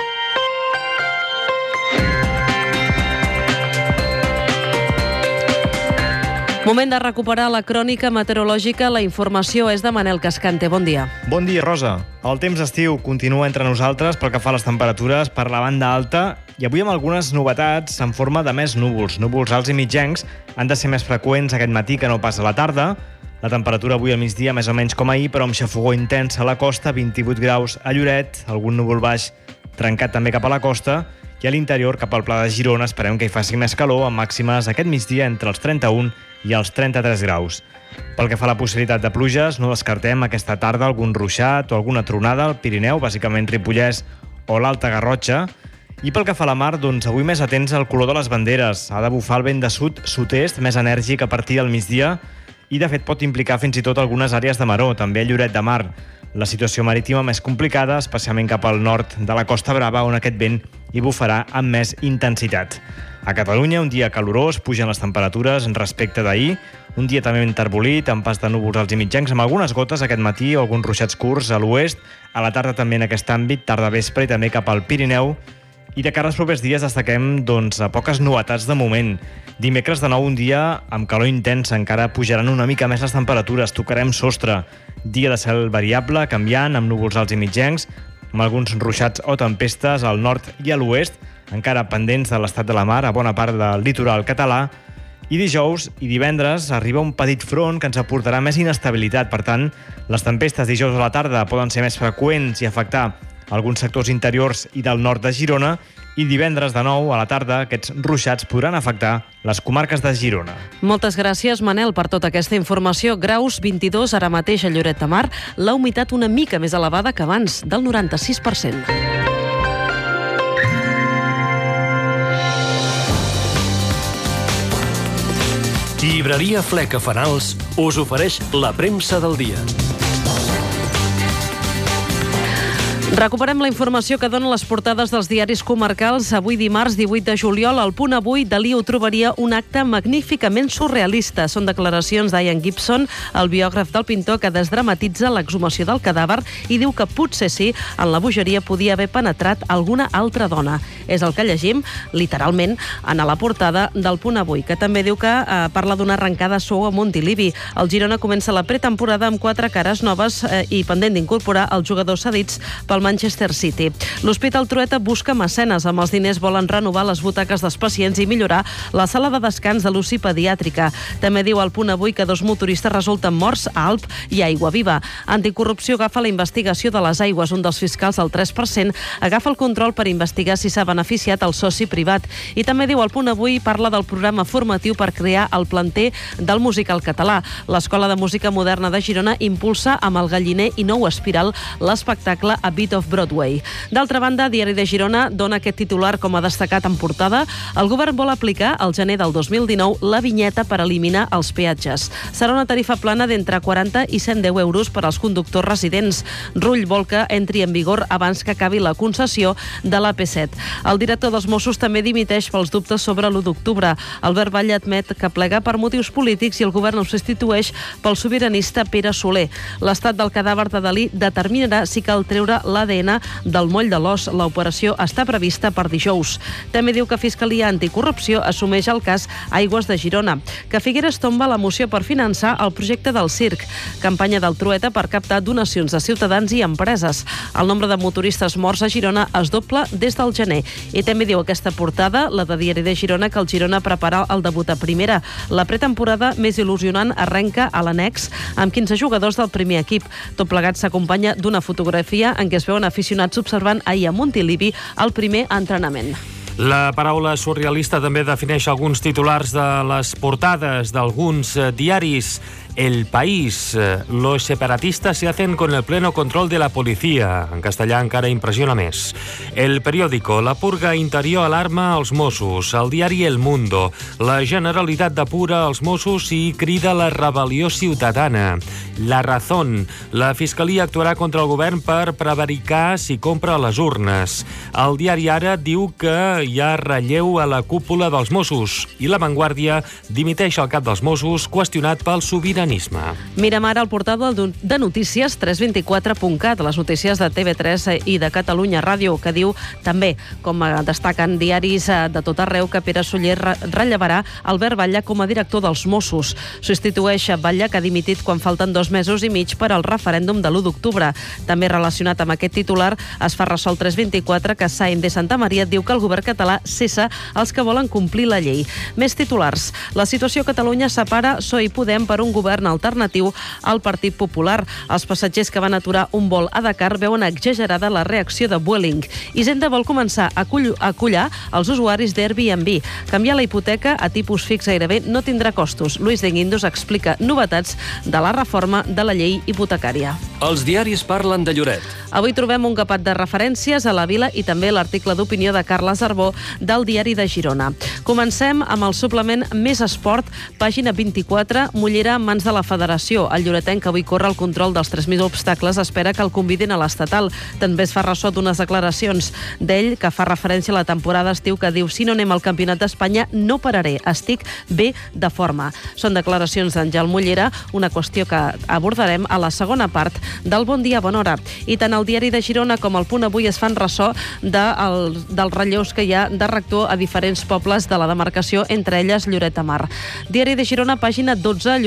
Moment de recuperar la crònica meteorològica. La informació és de Manel Cascante. Bon dia. Bon dia, Rosa. El temps estiu continua entre nosaltres pel que fa a les temperatures per la banda alta i avui amb algunes novetats en forma de més núvols. Núvols alts i mitjancs han de ser més freqüents aquest matí que no pas a la tarda. La temperatura avui al migdia més o menys com ahir, però amb xafogor intens a la costa, vint-i-vuit graus a Lloret, algun núvol baix trencat també cap a la costa, i a l'interior, cap al Pla de Girona, esperem que hi faci més calor, amb màximes aquest migdia entre els trenta-un i els trenta-tres graus. Pel que fa a la possibilitat de pluges, no descartem aquesta tarda algun ruixat o alguna tronada al Pirineu, bàsicament Ripollès o l'Alta Garrotxa. I pel que fa a la mar, doncs avui més atents al color de les banderes. Ha de bufar el vent de sud-sud-est, més enèrgic a partir del migdia, i de fet pot implicar fins i tot algunes àrees de maró, també a Lloret de Mar. La situació marítima més complicada, especialment cap al nord de la Costa Brava, on aquest vent hi bufarà amb més intensitat. A Catalunya, un dia calorós, pugen les temperatures respecte d'ahir, un dia també enterbolit, amb pas de núvols alts i mitjans, amb algunes gotes aquest matí o alguns ruixats curts a l'oest, a la tarda també en aquest àmbit, tarda vespre i també cap al Pirineu. I de cara als propers dies destaquem doncs, poques novetats de moment. Dimecres de nou un dia amb calor intensa, encara pujaran una mica més les temperatures, tocarem sostre. Dia de cel variable, canviant, amb núvols alts i mitjans, amb alguns ruixats o tempestes al nord i a l'oest, encara pendents de l'estat de la mar a bona part del litoral català. I dijous i divendres arriba un petit front que ens aportarà més inestabilitat. Per tant, les tempestes dijous a la tarda poden ser més freqüents i afectar alguns sectors interiors i del nord de Girona, i divendres de nou a la tarda aquests ruixats podran afectar les comarques de Girona. Moltes gràcies, Manel, per tota aquesta informació. Graus vint-i-dos ara mateix a Lloret de Mar, la humitat una mica més elevada que abans, del noranta-sis per cent. Llibreria Fleca Fanals us ofereix la premsa del dia. Recuperem la informació que donen les portades dels diaris comarcals. Avui dimarts divuit de juliol, al Punt Avui, Dalí ho trobaria un acte magníficament surrealista. Són declaracions d'Ian Gibson, el biògraf del pintor, que desdramatitza l'exhumació del cadàver i diu que potser sí, en la bogeria podia haver penetrat alguna altra dona. És el que llegim, literalment, en la portada del Punt Avui, que també diu que eh, parla d'una arrencada suau a Montilivi. El Girona comença la pretemporada amb quatre cares noves eh, i pendent d'incorporar els jugadors cedits pel Manchester City. L'Hospital Trueta busca mecenes. Amb els diners volen renovar les butaques dels pacients i millorar la sala de descans de l'U C I pediàtrica. També diu al Punt Avui que dos motoristes resulten morts a Alp i a Aiguaviva. Anticorrupció agafa la investigació de les aigües. Un dels fiscals, el tres per cent, agafa el control per investigar si s'ha beneficiat el soci privat. I també diu al Punt Avui, parla del programa formatiu per crear el planter del musical català. L'Escola de Música Moderna de Girona impulsa amb el Galliner i Nou Espiral l'espectacle A Beat of Broadway. D'altra banda, Diari de Girona dona aquest titular com a destacat en portada. El govern vol aplicar al gener del dos mil dinou la vinyeta per eliminar els peatges. Serà una tarifa plana d'entre quaranta i cent deu euros per als conductors residents. Rull vol que entri en vigor abans que acabi la concessió de l'A P set. El director dels Mossos també dimiteix pels dubtes sobre l'u d'octubre. Albert Batlle admet que plega per motius polítics i el govern ho substitueix pel sobiranista Pere Soler. L'estat del cadàver de Dalí determinarà si cal treure l'A D N del moll de l'os. L'operació està prevista per dijous. També diu que Fiscalia Anticorrupció assumeix el cas Aigües de Girona, que Figueres tomba la moció per finançar el projecte del circ. Campanya del Trueta per captar donacions de ciutadans i empreses. El nombre de motoristes morts a Girona es dobla des del gener. I també diu aquesta portada, la de Diari de Girona, que el Girona prepara el debut a primera. La pretemporada més il·lusionant arrenca a l'annex amb quinze jugadors del primer equip. Tot plegat s'acompanya d'una fotografia en què es veuen aficionats observant ahir a Montilivi el primer entrenament. La paraula surrealista també defineix alguns titulars de les portades d'alguns diaris. El País. Los separatistas se hacen con el pleno control de la policía. En castellà encara impressiona més. El Periódico. La purga interior alarma els Mossos. El diari El Mundo. La Generalitat depura els Mossos i crida la rebel·lió ciutadana. La Razón. La Fiscalia actuarà contra el govern per prevaricar si compra les urnes. El diari Ara diu que hi ha relleu a la cúpula dels Mossos. I La Vanguardia dimiteix el cap dels Mossos qüestionat pel sobiranisme. Mirem ara el portal de notícies tres vint quatre punt cat, les notícies de T V tres i de Catalunya Ràdio, que diu també, com destaquen diaris de tot arreu, que Pere Soler rellevarà Albert Batlle com a director dels Mossos. Substitueix Batlle, que ha dimitit quan falten dos mesos i mig per al referèndum de l'u d'octubre. També relacionat amb aquest titular es fa ressò el tres vint quatre que Sáenz de Santamaría diu que el govern català cessa els que volen complir la llei. Més titulars. La situació a Catalunya separa P S O E i Podem per un govern alternatiu al Partit Popular. Els passatgers que van aturar un vol a Dakar veuen exagerada la reacció de Vueling. Hisenda vol començar a acollar els usuaris d'Airbnb. Canviar la hipoteca a tipus fix gairebé no tindrà costos. Luis de Guindos explica novetats de la reforma de la llei hipotecària. Els diaris parlen de Lloret. Avui trobem un capat de referències a la vila i també l'article d'opinió de Carles Arbó del Diari de Girona. Comencem amb el suplement Més Esport, pàgina vint-i-quatre, Mollera en mans de la Federació. El lloretenc, que avui corre el control dels tres mil obstacles, espera que el convidin a l'estatal. També es fa ressò d'unes declaracions d'ell que fa referència a la temporada estiu, que diu: si no anem al Campionat d'Espanya no pararé, estic bé de forma. Són declaracions d'Àngel Mollera, una qüestió que abordarem a la segona part del Bon Dia, Bona Hora. I tant el Diari de Girona com el Punt Avui es fan ressò de el, dels relleus que hi ha de rector a diferents pobles de la demarcació, entre elles Lloret de Mar. Diari de Girona, pàgina dotze, Lloret de Mar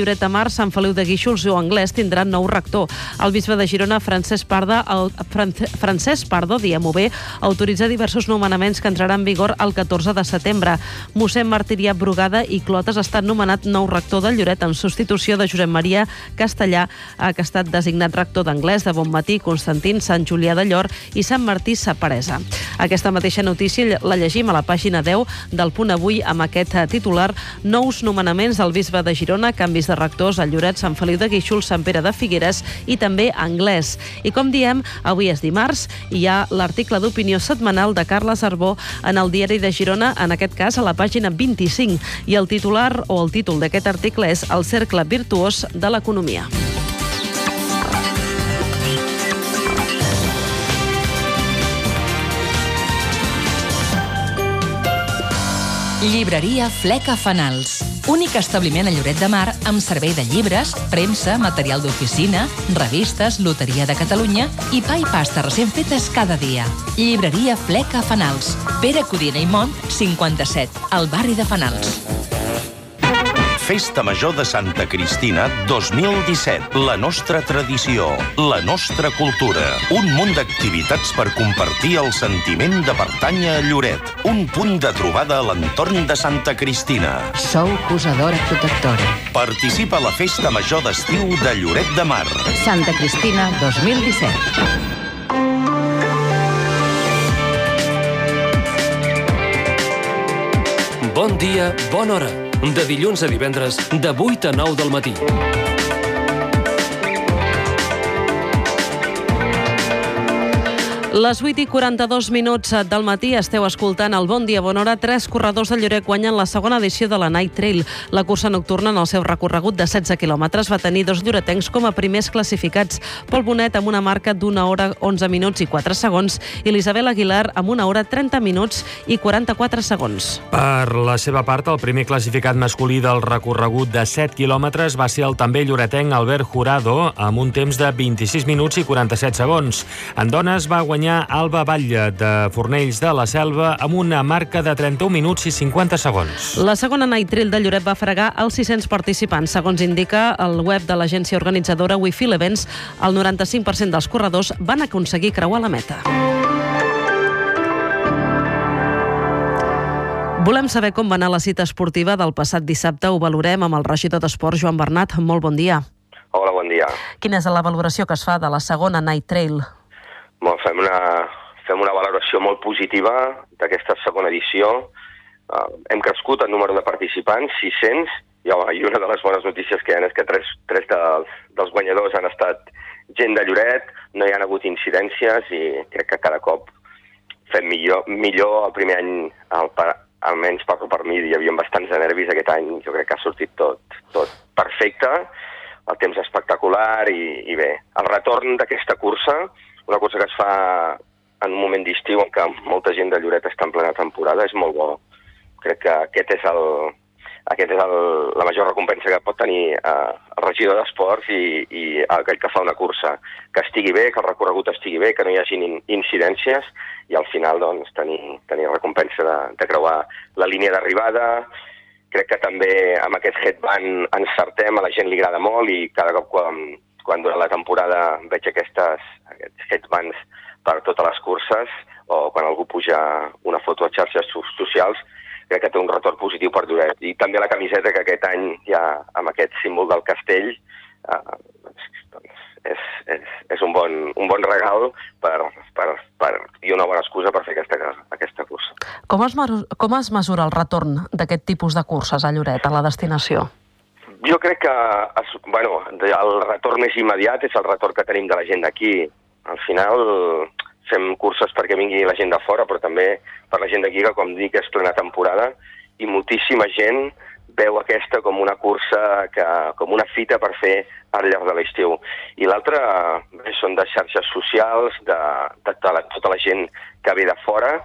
Mar, Sant Feliu de Guíxols o Anglès tindran nou rector. El bisbe de Girona, Francesc Pardo, el, Francesc Pardo, diguem-ho bé, autoritza diversos nomenaments que entraran en vigor el catorze de setembre. Mossèn Martirià Brugada i Clotes ha estat nomenat nou rector del Lloret en substitució de Josep Maria Castellà, que ha estat designat rector d'Anglès, de Bonmatí, Constantín, Sant Julià de Llor i Sant Martí Saparesa. Aquesta mateixa notícia la llegim a la pàgina deu del Punt Avui amb aquest titular: nous nomenaments del bisbe de Girona, canvis de rectors a Lloret, Sant Feliu de Guíxols, Sant Pere de Figueres i també Anglès. I com diem, avui és dimarts i hi ha l'article d'opinió setmanal de Carles Arbó en el Diari de Girona, en aquest cas a la pàgina vint-i-cinc, i el titular o el títol d'aquest article és El cercle virtuós de l'economia. Llibreria Fleca Fanals. Únic establiment a Lloret de Mar amb servei de llibres, premsa, material d'oficina, revistes, loteria de Catalunya i pa i pasta recent fetes cada dia. Llibreria Fleca Fanals. Pere Codina i Mont, cinquanta-set, al barri de Fanals. Festa Major de Santa Cristina dos mil disset. La nostra tradició, la nostra cultura. Un munt d'activitats per compartir el sentiment de pertànyer a Lloret. Un punt de trobada a l'entorn de Santa Cristina. Sou posadora protectora. Participa a la Festa Major d'estiu de Lloret de Mar. Santa Cristina dos mil disset. Bon dia, bona hora. De dilluns a divendres, de vuit a nou del matí. Les vuit i quaranta-dos minuts del matí esteu escoltant el Bon Dia, Bona Hora. Tres corredors de Lloret guanyen la segona edició de la Night Trail. La cursa nocturna, en el seu recorregut de setze quilòmetres, va tenir dos lloretencs com a primers classificats. Pol Bonet amb una marca d'una hora, onze minuts i quatre segons, i l'Isabel Aguilar amb una hora, trenta minuts i quaranta-quatre segons. Per la seva part, el primer classificat masculí del recorregut de set quilòmetres va ser el també lloretenc Albert Jurado, amb un temps de vint-i-sis minuts i quaranta-set segons. En dones va guanyar Alba Batlle, de Fornells de la Selva, amb una marca de trenta-un minuts i cinquanta segons. La segona Night Trail de Lloret va fregar els sis-cents participants. Segons indica el web de l'agència organitzadora We Feel Events, el noranta-cinc per cent dels corredors van aconseguir creuar la meta. Volem saber com va anar la cita esportiva del passat dissabte. Ho valorem amb el regidor d'Esports, Joan Bernat. Molt bon dia. Hola, bon dia. Quina és la valoració que es fa de la segona Night Trail? Bon, fem, una, fem una valoració molt positiva d'aquesta segona edició. Uh, hem crescut el número de participants, sis-cents, i, home, i una de les bones notícies que hi ha és que tres, tres dels, dels guanyadors han estat gent de Lloret, no hi ha hagut incidències i crec que cada cop fem millor. Millor el primer any, el, almenys parlo per mi, hi havia bastants de nervis aquest any, jo crec que ha sortit tot, tot perfecte, el temps espectacular i, i bé. El retorn d'aquesta cursa, una cursa que es fa en un moment d'estiu en què molta gent de Lloret està en plena temporada, és molt bo. Crec que aquest és, el, aquest és el, la major recompensa que pot tenir eh, el regidor d'Esports i, i aquell que fa una cursa. Que estigui bé, que el recorregut estigui bé, que no hi hagi incidències i al final doncs, tenir, tenir recompensa de, de creuar la línia d'arribada. Crec que també amb aquest headband encertem, a la gent li agrada molt i cada cop quan, quan durant la temporada veig aquestes, aquests headbands per totes les curses o quan algú puja una foto a xarxes socials, crec que té un retorn positiu per Lloret. I també la camiseta que aquest any ja amb aquest símbol del castell eh, doncs és, és, és un, bon, un bon regal per, per, per, i una bona excusa per fer aquesta, aquesta cursa. Com es, com es mesura el retorn d'aquest tipus de curses a Lloret, a la destinació? Jo crec que es, bueno, el retorn més immediat és el retorn que tenim de la gent d'aquí. Al final fem curses perquè vingui la gent de fora, però també per la gent d'aquí, que com dic és plena temporada, i moltíssima gent veu aquesta com una cursa, que, com una fita per fer al llarg de l'estiu. I l'altra són de xarxes socials, de, de, de la, tota la gent que ve de fora,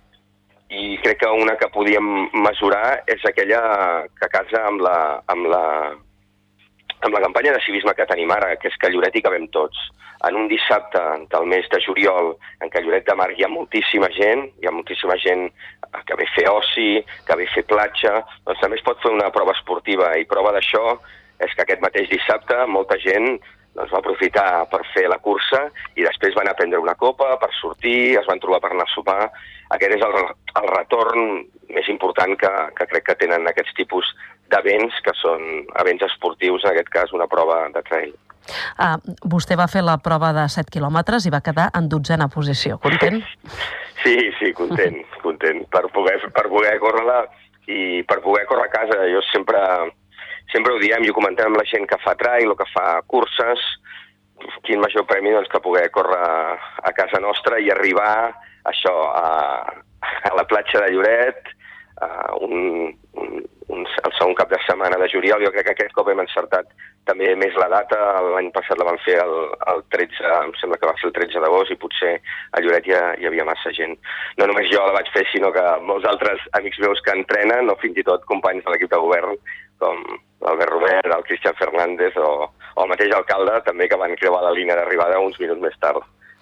i crec que una que podíem mesurar és aquella que casa amb la, amb la, amb la campanya de civisme que tenim ara, que és que a Lloret hi cabem tots. En un dissabte del mes de juliol, en què a Lloret de Mar hi ha moltíssima gent, hi ha moltíssima gent que ve a fer oci, que ve a fer platja, doncs també es pot fer una prova esportiva, i prova d'això és que aquest mateix dissabte molta gent doncs, va aprofitar per fer la cursa i després van a prendre una copa per sortir, es van trobar per anar a sopar. Aquest és el, el retorn més important que, que crec que tenen aquests tipus d'events, que són events esportius, en aquest cas una prova de trail. Uh, vostè va fer la prova de set quilòmetres i va quedar en dotzena posició. Content? Sí, sí, content, content. Per poder, per poder córrer-la i per poder córrer a casa. Jo sempre, sempre ho diem i ho comentem amb la gent que fa trail o que fa curses. Quin major premi doncs, que poder córrer a casa nostra i arribar això, a, a la platja de Lloret, uh, un, un, un, el segon cap de setmana de juliol. Jo crec que aquest cop hem encertat també més la data. L'any passat la vam fer el, el tretze, em sembla que va ser el tretze d'agost, i potser a Lloret ja hi havia massa gent. No només jo la vaig fer, sinó que molts altres amics meus que entrenen, o fins i tot companys de l'equip de govern, com l'Albert Robert, el Cristian Fernández o, o el mateix alcalde, també, que van creuar la línia d'arribada uns minuts més tard.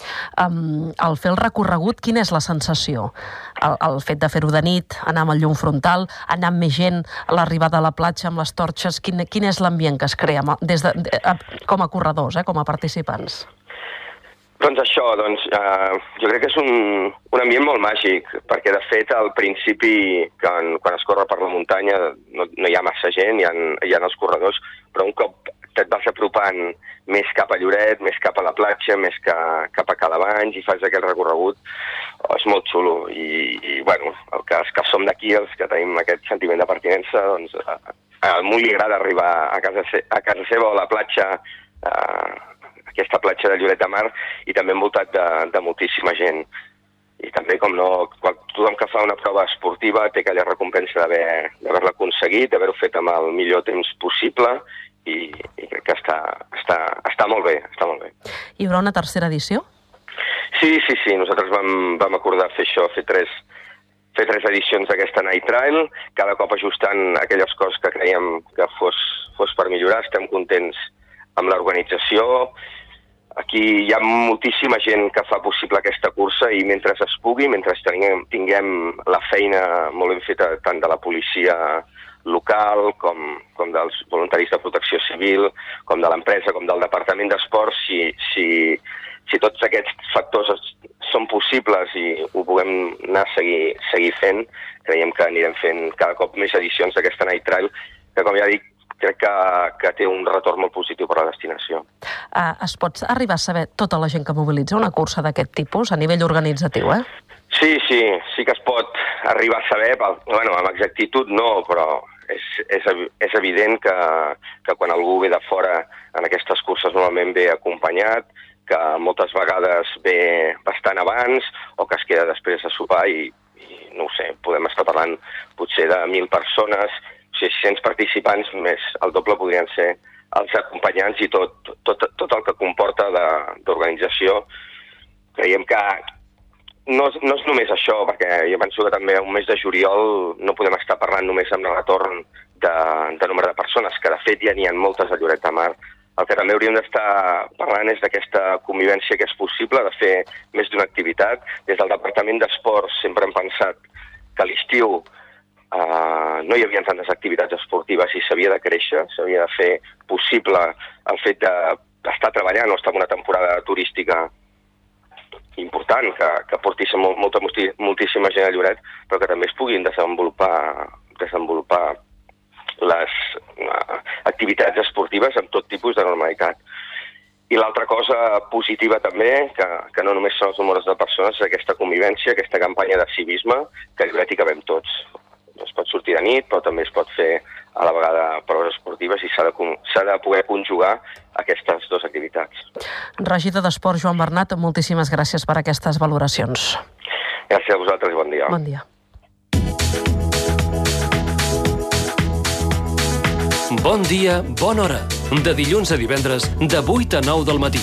Um, al fer el recorregut, quina és la sensació? El, el fet de fer-ho de nit, anar amb el llum frontal, anar amb més gent a l'arribada a la platja amb les torxes, quin, quin és l'ambient que es crea des de, de, com a corredors, eh, com a participants? Doncs això, doncs, eh, jo crec que és un, un ambient molt màgic, perquè de fet al principi, quan, quan es corre per la muntanya, no, no hi ha massa gent, hi ha, hi ha els corredors, però un cop et vas apropant més cap a Lloret, més cap a la platja, més que, cap a Calabanys, i fas aquell recorregut, oh, és molt xulo. I, i bueno, el que, els que som d'aquí, els que tenim aquest sentiment de pertinença, doncs a, a molt li agrada arribar a casa, a casa seva o a la platja, a aquesta platja de Lloret de Mar, i també envoltat de, de moltíssima gent. I també, com no, tothom que fa una prova esportiva té aquella recompensa d'haver-la aconseguit, d'haver-ho fet amb el millor temps possible, i, i crec que està, està, està molt bé, està molt bé. Hi haurà una tercera edició? Sí, sí, sí. Nosaltres vam, vam acordar fer això, fer tres, fer tres edicions d'aquesta Night Trail, cada cop ajustant aquelles coses que creiem que fos, fos per millorar. Estem contents amb l'organització. Aquí hi ha moltíssima gent que fa possible aquesta cursa, i mentre es pugui, mentre tinguem, tinguem la feina molt ben feta tant de la policia local, com, com dels voluntaris de protecció civil, com de l'empresa, com del Departament d'Esports, si, si, si tots aquests factors són possibles i ho puguem anar a seguir, seguir fent, creiem que anirem fent cada cop més edicions d'aquesta Night Trail, que, com ja dic, crec que, que té un retorn molt positiu per a la destinació. Uh, es pot arribar a saber tota la gent que mobilitza una cursa d'aquest tipus a nivell organitzatiu, eh? Sí, sí, sí que es pot arribar a saber, bueno, amb exactitud no, però és, és, és evident que, que quan algú ve de fora en aquestes curses normalment ve acompanyat, que moltes vegades ve bastant abans o que es queda després a sopar i, i no ho sé, podem estar parlant potser de mil persones, o sigui, sis-cents participants, més el doble podrien ser els acompanyants i tot, tot, tot el que comporta d'organització. Creiem que No, no és només això, perquè jo penso que també un mes de juliol no podem estar parlant només amb el retorn de, de nombre de persones, que de fet ja n'hi ha moltes a Lloret de Mar. El que també hauríem d'estar parlant és d'aquesta convivència que és possible, de fer més d'una activitat. Des del Departament d'Esports sempre hem pensat que a l'estiu eh, no hi havia tantes activitats esportives i s'havia de créixer, s'havia de fer possible el fet d'estar treballant o estar en una temporada turística important, que, que porti molta, moltíssima gent a Lloret, però que també es puguin desenvolupar, desenvolupar les uh, activitats esportives amb tot tipus de normalitat. I l'altra cosa positiva també, que, que no només són els números de persones, és aquesta convivència, aquesta campanya de civisme, que a Lloret hi cabem tots. Es pot sortir de nit, però també es pot fer a la vegada proves esportives i s'ha de, s'ha de poder conjugar aquestes dues activitats. Regidor d'Esport, Joan Bernat, moltíssimes gràcies per aquestes valoracions. Gràcies a vosaltres i bon dia. Bon dia. Bon dia, bona hora. De dilluns a divendres, de vuit a nou del matí.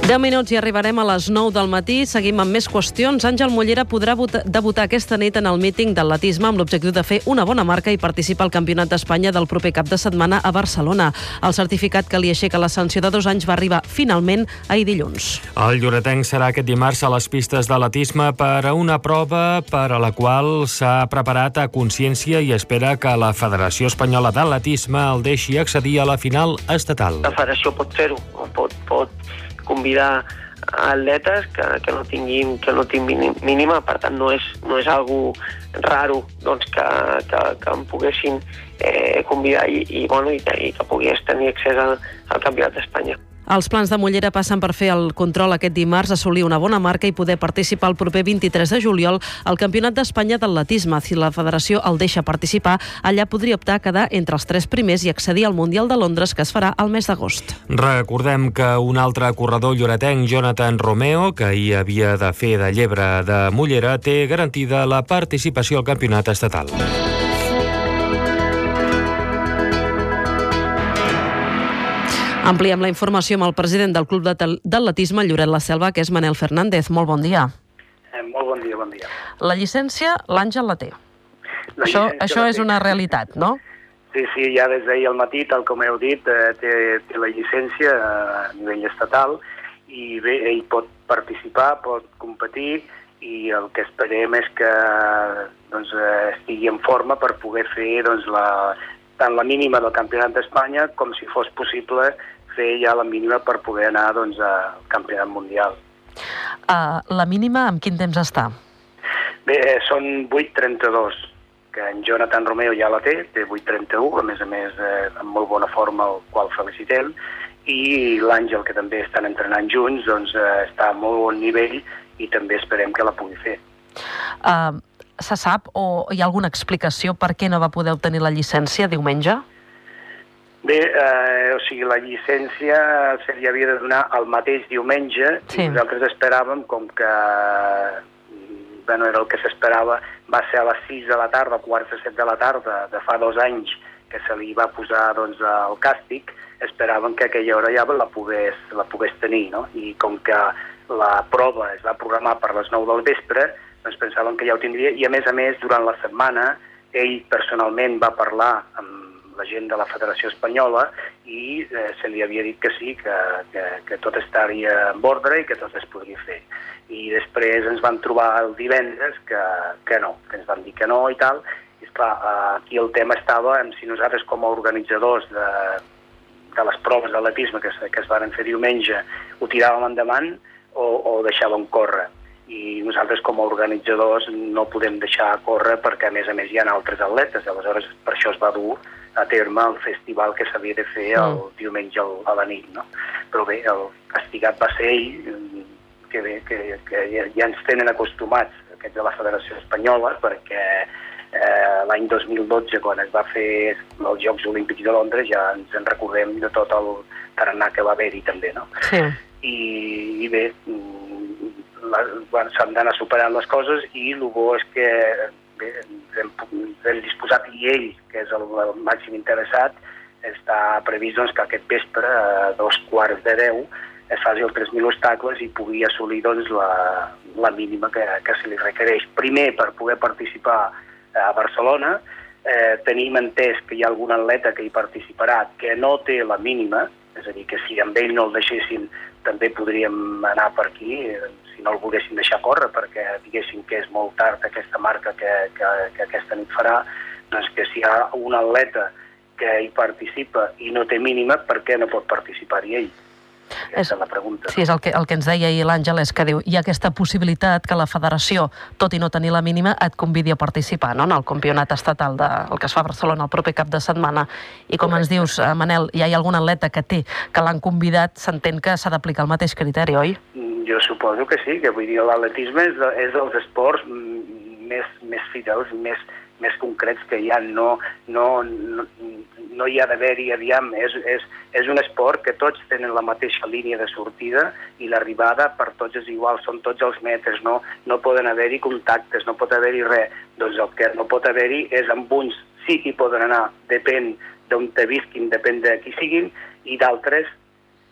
deu minuts i arribarem a les nou del matí. Seguim amb més qüestions. Àngel Mollera podrà debutar aquesta nit en el míting d'atletisme amb l'objectiu de fer una bona marca i participar al Campionat d'Espanya del proper cap de setmana a Barcelona. El certificat que li aixeca la sanció de dos anys va arribar finalment ahir dilluns. El lloretenc serà aquest dimarts a les pistes d'atletisme per a una prova per a la qual s'ha preparat a consciència i espera que la Federació Espanyola d'Atletisme el deixi accedir a la final estatal. La federació pot fer-ho, pot, pot convidar atletes que, que no tinguin que no tinguin mínima, per tant no és, no és algo raro doncs, que, que, que em poguessin eh, convidar i, i, bueno, i, i que pogués tenir accés al, al Campionat d'Espanya. Els plans de Mollera passen per fer el control aquest dimarts, assolir una bona marca i poder participar el proper vint-i-tres de juliol al Campionat d'Espanya d'atletisme. Si la federació el deixa participar, allà podria optar a quedar entre els tres primers i accedir al Mundial de Londres, que es farà al mes d'agost. Recordem que un altre corredor lloretenc, Jonathan Romeo, que ahir havia de fer de llebre de Mollera, té garantida la participació al campionat estatal. Ampliem la informació amb el president del Club d'Atletisme Lloret La Selva, que és Manel Fernández. Molt bon dia. Eh, molt bon dia, bon dia. La llicència, l'Àngel la té. La això això és una realitat, no? Sí, sí, ja des d'ahir al matí, tal com heu dit, eh, té, té la llicència a nivell estatal i bé, ell pot participar, pot competir i el que esperem és que doncs, estigui en forma per poder fer doncs, la, tant la mínima del Campionat d'Espanya com si fos possible fer ja la mínima per poder anar doncs, al Campionat Mundial. Uh, la mínima amb quin temps està? Bé, eh, són vuit trenta-dos, que en Jonathan Romeo ja la té, té vuit trenta-u, a més a més eh, en molt bona forma, el qual felicitem, i l'Àngel, que també estan entrenant junts, doncs eh, està a molt bon nivell i també esperem que la pugui fer. Uh, se sap o hi ha alguna explicació per què no va poder obtenir la llicència diumenge? Bé, eh, o sigui, la llicència se li havia de donar el mateix diumenge sí. I nosaltres esperàvem, com que bueno, era el que s'esperava, va ser a les sis de la tarda, quarts de set de la tarda, de fa dos anys que se li va posar doncs, el càstig, esperàvem que aquella hora ja la pogués, la pogués tenir, no? I com que la prova es va programar per les nou del vespre, doncs pensàvem que ja ho tindria, i a més a més, durant la setmana, ell personalment va parlar amb la gent de la Federació Espanyola i eh, se li havia dit que sí, que, que, que tot estaria en ordre i que tot es podria fer. I després ens van trobar el divendres que, que no, que ens van dir que no i tal. I esclar, aquí el tema estava en si nosaltres com a organitzadors de, de les proves d'atletisme que, que es van fer diumenge ho tiràvem endavant o, o deixàvem córrer. I nosaltres com a organitzadors no podem deixar córrer perquè a més a més hi ha altres atletes, aleshores per això es va dur a terme el festival que s'havia de fer el mm. diumenge a la nit, no? Però bé, el castigat va ser ell, que bé, que, que ja, ja ens tenen acostumats, aquests de la Federació Espanyola, perquè eh, l'any dos mil dotze, quan es va fer els Jocs Olímpics de Londres, ja ens en recordem de tot el tarannà que va haver-hi també, no? Sí. I, i bé, bueno, s'han d'anar superant les coses i el bo és que bé, hem, hem disposat i ell, que és el, el màxim interessat, està previst doncs, que aquest vespre, a dos quarts de deu, es faci els tres mil obstacles i pugui assolir doncs, la, la mínima que, que se li requereix. Primer, per poder participar a Barcelona, eh, tenim entès que hi ha algun atleta que hi participarà que no té la mínima, és a dir, que si amb ell no el deixessin també podríem anar per aquí, si no el volguessin deixar córrer, perquè diguéssim que és molt tard aquesta marca que, que, que aquesta nit farà, doncs que si hi ha un atleta que hi participa i no té mínima, per què no pot participar-hi ell? Aquesta és la pregunta. Sí, és el que, el que ens deia ahir l'Àngel, és que diu, hi ha aquesta possibilitat que la federació, tot i no tenir la mínima, et convidi a participar, no?, en el campionat estatal de, el que es fa a Barcelona el proper cap de setmana. I com ens dius, Manel, ja hi ha algun atleta que té, que l'han convidat, s'entén que s'ha d'aplicar el mateix criteri, oi? Jo suposo que sí, que vull dir, l'atletisme és, és dels esports més, més fidels, més, més concrets que hi ha. No, no, no, no hi ha d'haver-hi, aviam, és, és, és un esport que tots tenen la mateixa línia de sortida i l'arribada per tots és igual, són tots els metres, no, no poden haver-hi contactes, no pot haver-hi res. Doncs el que no pot haver-hi és amb uns sí que hi poden anar, depèn d'on te visquin, depèn de qui siguin, i d'altres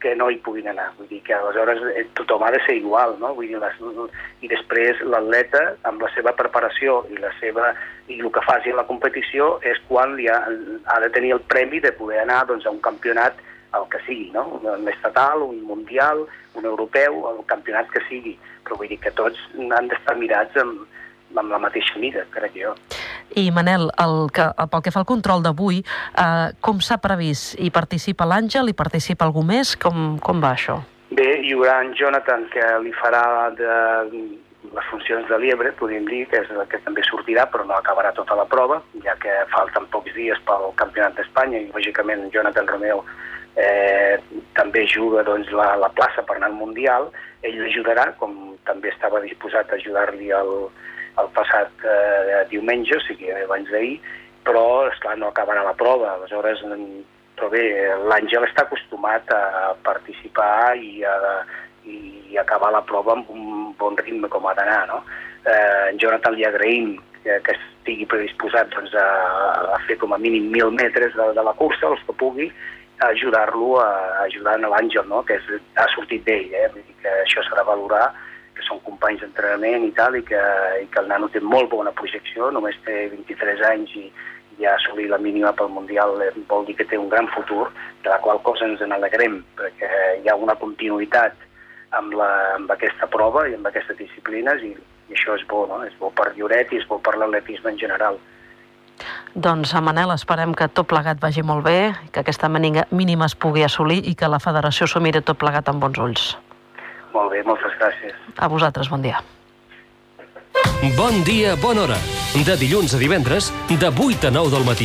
que no hi puguin anar. Vull dir que aleshores tothom ha de ser igual, no? Vull dir, les, i després l'atleta, amb la seva preparació i la seva i el que faci en la competició és quan li ha, ha de tenir el premi de poder anar doncs, a un campionat, el que sigui, no? Un estatal, un mundial, un europeu, el campionat que sigui. Però vull dir que tots han d'estar mirats amb, amb la mateixa mida, crec jo. I, Manel, el que, pel que fa al control d'avui, eh, com s'ha previst? Hi participa l'Àngel? Hi participa algú més? Com, com va això? Bé, hi haurà en Jonathan, que li farà de les funcions de liebre, podríem dir, que és el que també sortirà, però no acabarà tota la prova, ja que falten pocs dies pel Campionat d'Espanya, i lògicament Jonathan Romeo eh, també juga doncs, la, la plaça per anar al Mundial. Ell l'ajudarà, com també estava disposat a ajudar-li el, el passat eh, diumenge, o sigui, abans d'ahir, però, esclar, no acabarà la prova. Aleshores, però bé, l'Àngel està acostumat a participar i a, i acabar la prova amb un bon ritme com ha d'anar, no? Eh, en Jonathan li agraïm que, que estigui predisposat doncs, a, a fer com a mínim mil metres de, de la cursa, els que pugui, a ajudar-lo, a, a ajudar a l'Àngel, no? Que és, ha sortit d'ell, eh? Vull dir que això s'ha de valorar, que són companys d'entrenament i tal, i que, i que el nano té molt bona projecció, només té vint-i-tres anys i ja assolir la mínima pel Mundial vol dir que té un gran futur, de la qual cosa ens n'alegrem, perquè hi ha una continuïtat amb, la, amb aquesta prova i amb aquestes disciplines, i, i això és bo, no? És bo per Lloret i és bo per l'atletisme en general. Doncs, Manel, esperem que tot plegat vagi molt bé, que aquesta mínima es pugui assolir i que la federació s'ho miri tot plegat amb bons ulls. Molt bé, moltes gràcies. A vosaltres, bon dia. Bon dia, bona hora. De dilluns a divendres, de vuit a nou del matí.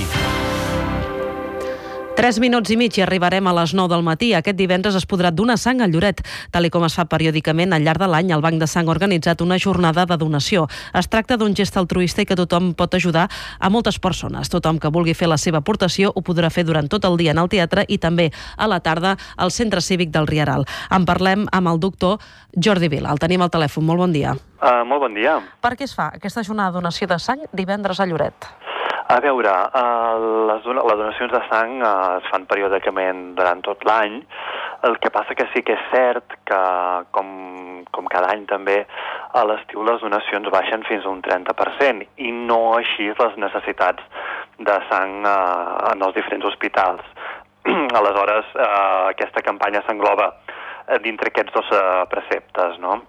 Tres minuts i mig i arribarem a les nou del matí. Aquest divendres es podrà donar sang a Lloret. Tal i com es fa periòdicament al llarg de l'any, el Banc de Sang ha organitzat una jornada de donació. Es tracta d'un gest altruista i que tothom pot ajudar a moltes persones. Tothom que vulgui fer la seva aportació ho podrà fer durant tot el dia en el teatre i també a la tarda al Centre Cívic del Rieral. En parlem amb el doctor Jordi Vila. El tenim al telèfon. Molt bon dia. Uh, molt bon dia. Per què es fa aquesta jornada de donació de sang divendres a Lloret? A veure, uh, les, don les donacions de sang uh, es fan periòdicament durant tot l'any. El que passa que sí que és cert que, com, com cada any també, a l'estiu les donacions baixen fins a un trenta per cent i no així les necessitats de sang uh, en els diferents hospitals. Aleshores, uh, aquesta campanya s'engloba dintre aquests dos uh, preceptes, no?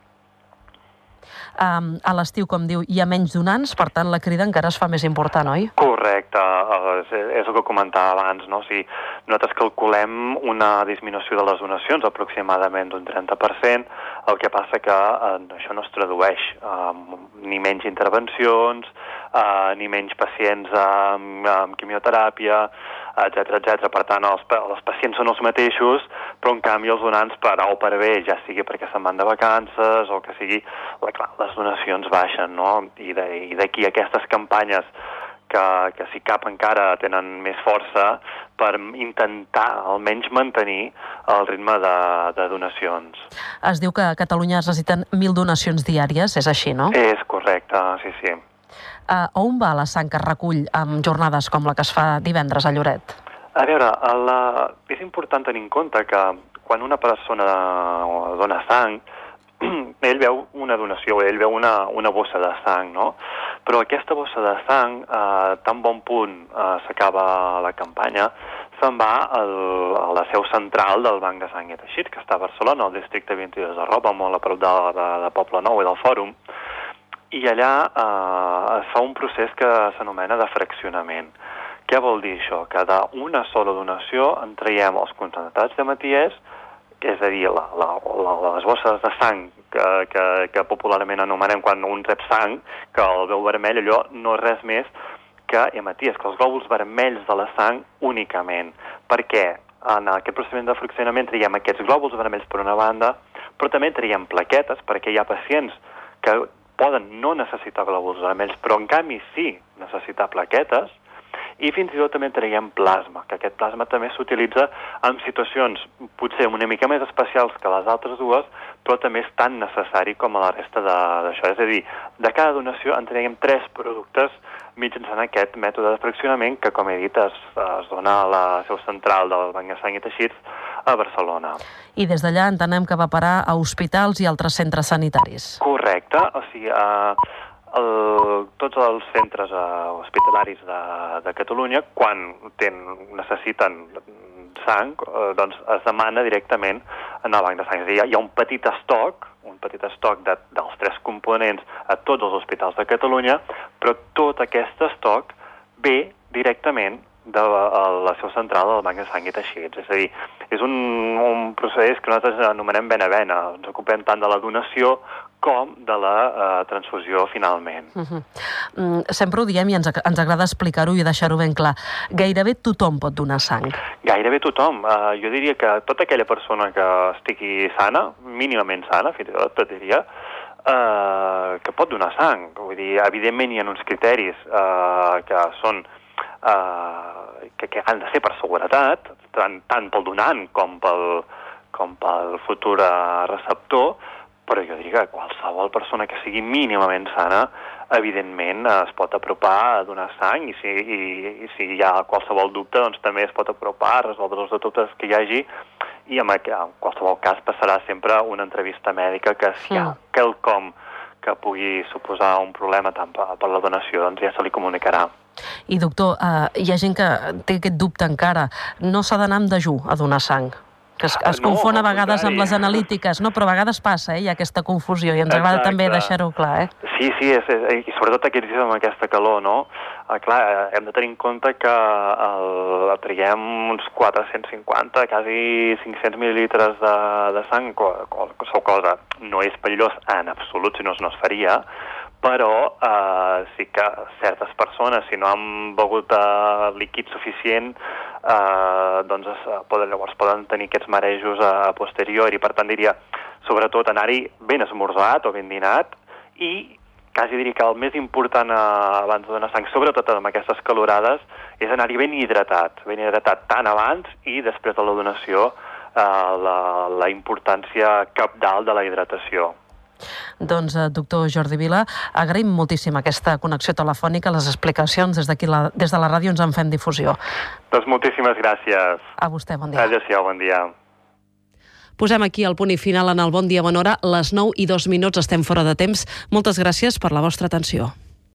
Um, a l'estiu, com diu, hi ha menys donants, per tant la crida encara es fa més important, oi? Correcte, és, és el que comentava abans, no? O sigui, nosaltres calculem una disminució de les donacions aproximadament d'un trenta per cent, el que passa que eh, això no es tradueix eh, ni menys intervencions, eh, ni menys pacients amb, amb quimioteràpia, etcètera, etcètera. Per tant, els, els pacients són els mateixos, però en canvi els donants per A o per B, ja sigui perquè se'n van de vacances o que sigui, la, clar, les donacions baixen, no? I d'aquí aquestes campanyes que, que si cap encara tenen més força per intentar almenys mantenir el ritme de, de donacions. Es diu que a Catalunya es necessiten mil donacions diàries, és així, no? És correcte, sí, sí. Uh, on va la sang que es recull amb jornades com la que es fa divendres a Lloret? A veure, la... és important tenir en compte que quan una persona dona sang, ell veu una donació, ell veu una, una bossa de sang, no? Però aquesta bossa de sang, eh, tan bon punt eh, s'acaba la campanya, se'n va al, a la seu central del Banc de Sang i Teixit, que està a Barcelona, al districte vint-i-dos de Roba, molt a prop de, de, de Poble Nou i del Fòrum, i allà eh, es fa un procés que s'anomena de fraccionament. Què vol dir això? Que d'una sola donació en traiem els concentrats de Maties, que és a dir, la, la, la, les bosses de sang que, que, que popularment anomenem quan un rep sang, que el veu vermell, allò no és res més que hematies, que els glòbuls vermells de la sang únicament. Perquè en aquest procediment de fraccionament traiem aquests glòbuls vermells per una banda, però també traiem plaquetes, perquè hi ha pacients que poden no necessitar glòbuls vermells, però en canvi sí necessitar plaquetes, i fins i tot també traiem plasma, que aquest plasma també s'utilitza en situacions potser una mica més especials que les altres dues, però també és tan necessari com a la resta d'això. És a dir, de cada donació en traiem tres productes mitjançant aquest mètode de fraccionament que, com he dit, es, es dona a la seu central del Banc de Sang i Teixits a Barcelona. I des d'allà entenem que va parar a hospitals i altres centres sanitaris. Correcte, o sigui, eh, el, tots els centres eh, hospitalaris de, de Catalunya, quan ten, necessiten sang, eh, doncs es demana directament en el banc de sang. És a dir, hi ha un petit estoc, un petit estoc de, dels tres components a tots els hospitals de Catalunya, però tot aquest estoc ve directament de la, la seu central del Banc de Sang i Teixits. És a dir, és un, un procés que nosaltres anomenem vena a vena. Ens ocupem tant de la donació com de la eh, transfusió, finalment. Uh-huh. mm, sempre ho diem i ens, ens agrada explicar-ho i deixar-ho ben clar. Gairebé tothom pot donar sang. Gairebé tothom. Uh, jo diria que tota aquella persona que estigui sana, mínimament sana, fins i tot, tot diria, uh, que pot donar sang. Vull dir, evidentment hi ha uns criteris uh, que són Uh, que, que han de ser per seguretat, tant, tant pel donant com pel, com pel futur uh, receptor, però jo diria que qualsevol persona que sigui mínimament sana, evidentment uh, es pot apropar a donar sang i si, i, i si hi ha qualsevol dubte, doncs també es pot apropar a resoldre els dubtes que hi hagi i en, en qualsevol cas passarà sempre una entrevista mèdica que si hi ha quelcom que pugui suposar un problema tant per, per la donació, doncs ja se li comunicarà. I doctor, eh, hi ha gent que té aquest dubte encara. No s'ha d'anar amb dejú a donar sang, que es, es no, confon a vegades amb les analítiques, no? Però a vegades passa, eh? Hi ha aquesta confusió i ens Exacte. agrada també deixar-ho clar, eh? Sí, sí, és, és, i sobretot aquests dies amb aquesta calor, no? Ah, clar, hem de tenir en compte que el, traiem uns quatre-cents cinquanta, quasi cinc-cents mil·lilitres de, de sang, qualsevol cosa no és perillós en absolut, si no, no es faria, però eh, sí que certes persones, si no han begut eh, líquid suficient, eh, doncs es, poden, llavors poden tenir aquests marejos a, a posteriori. Per tant, diria, sobretot, anar-hi ben esmorzat o ben dinat i quasi diria que el més important eh, abans de donar sang, sobretot amb aquestes calorades, és anar-hi ben hidratat, ben hidratat tant abans i després de la donació, eh, la, la importància cabdal de la hidratació. Doncs, doctor Jordi Vila, agraïm moltíssim aquesta connexió telefònica, les explicacions des d'aquí, la, des de la ràdio ens en fem difusió. Doncs moltíssimes gràcies. A vostè, bon dia. Adéu-siau, bon dia. Posem aquí el punt i final en el Bon Dia, Bona Hora. Les nou i dos minuts estem fora de temps. Moltes gràcies per la vostra atenció.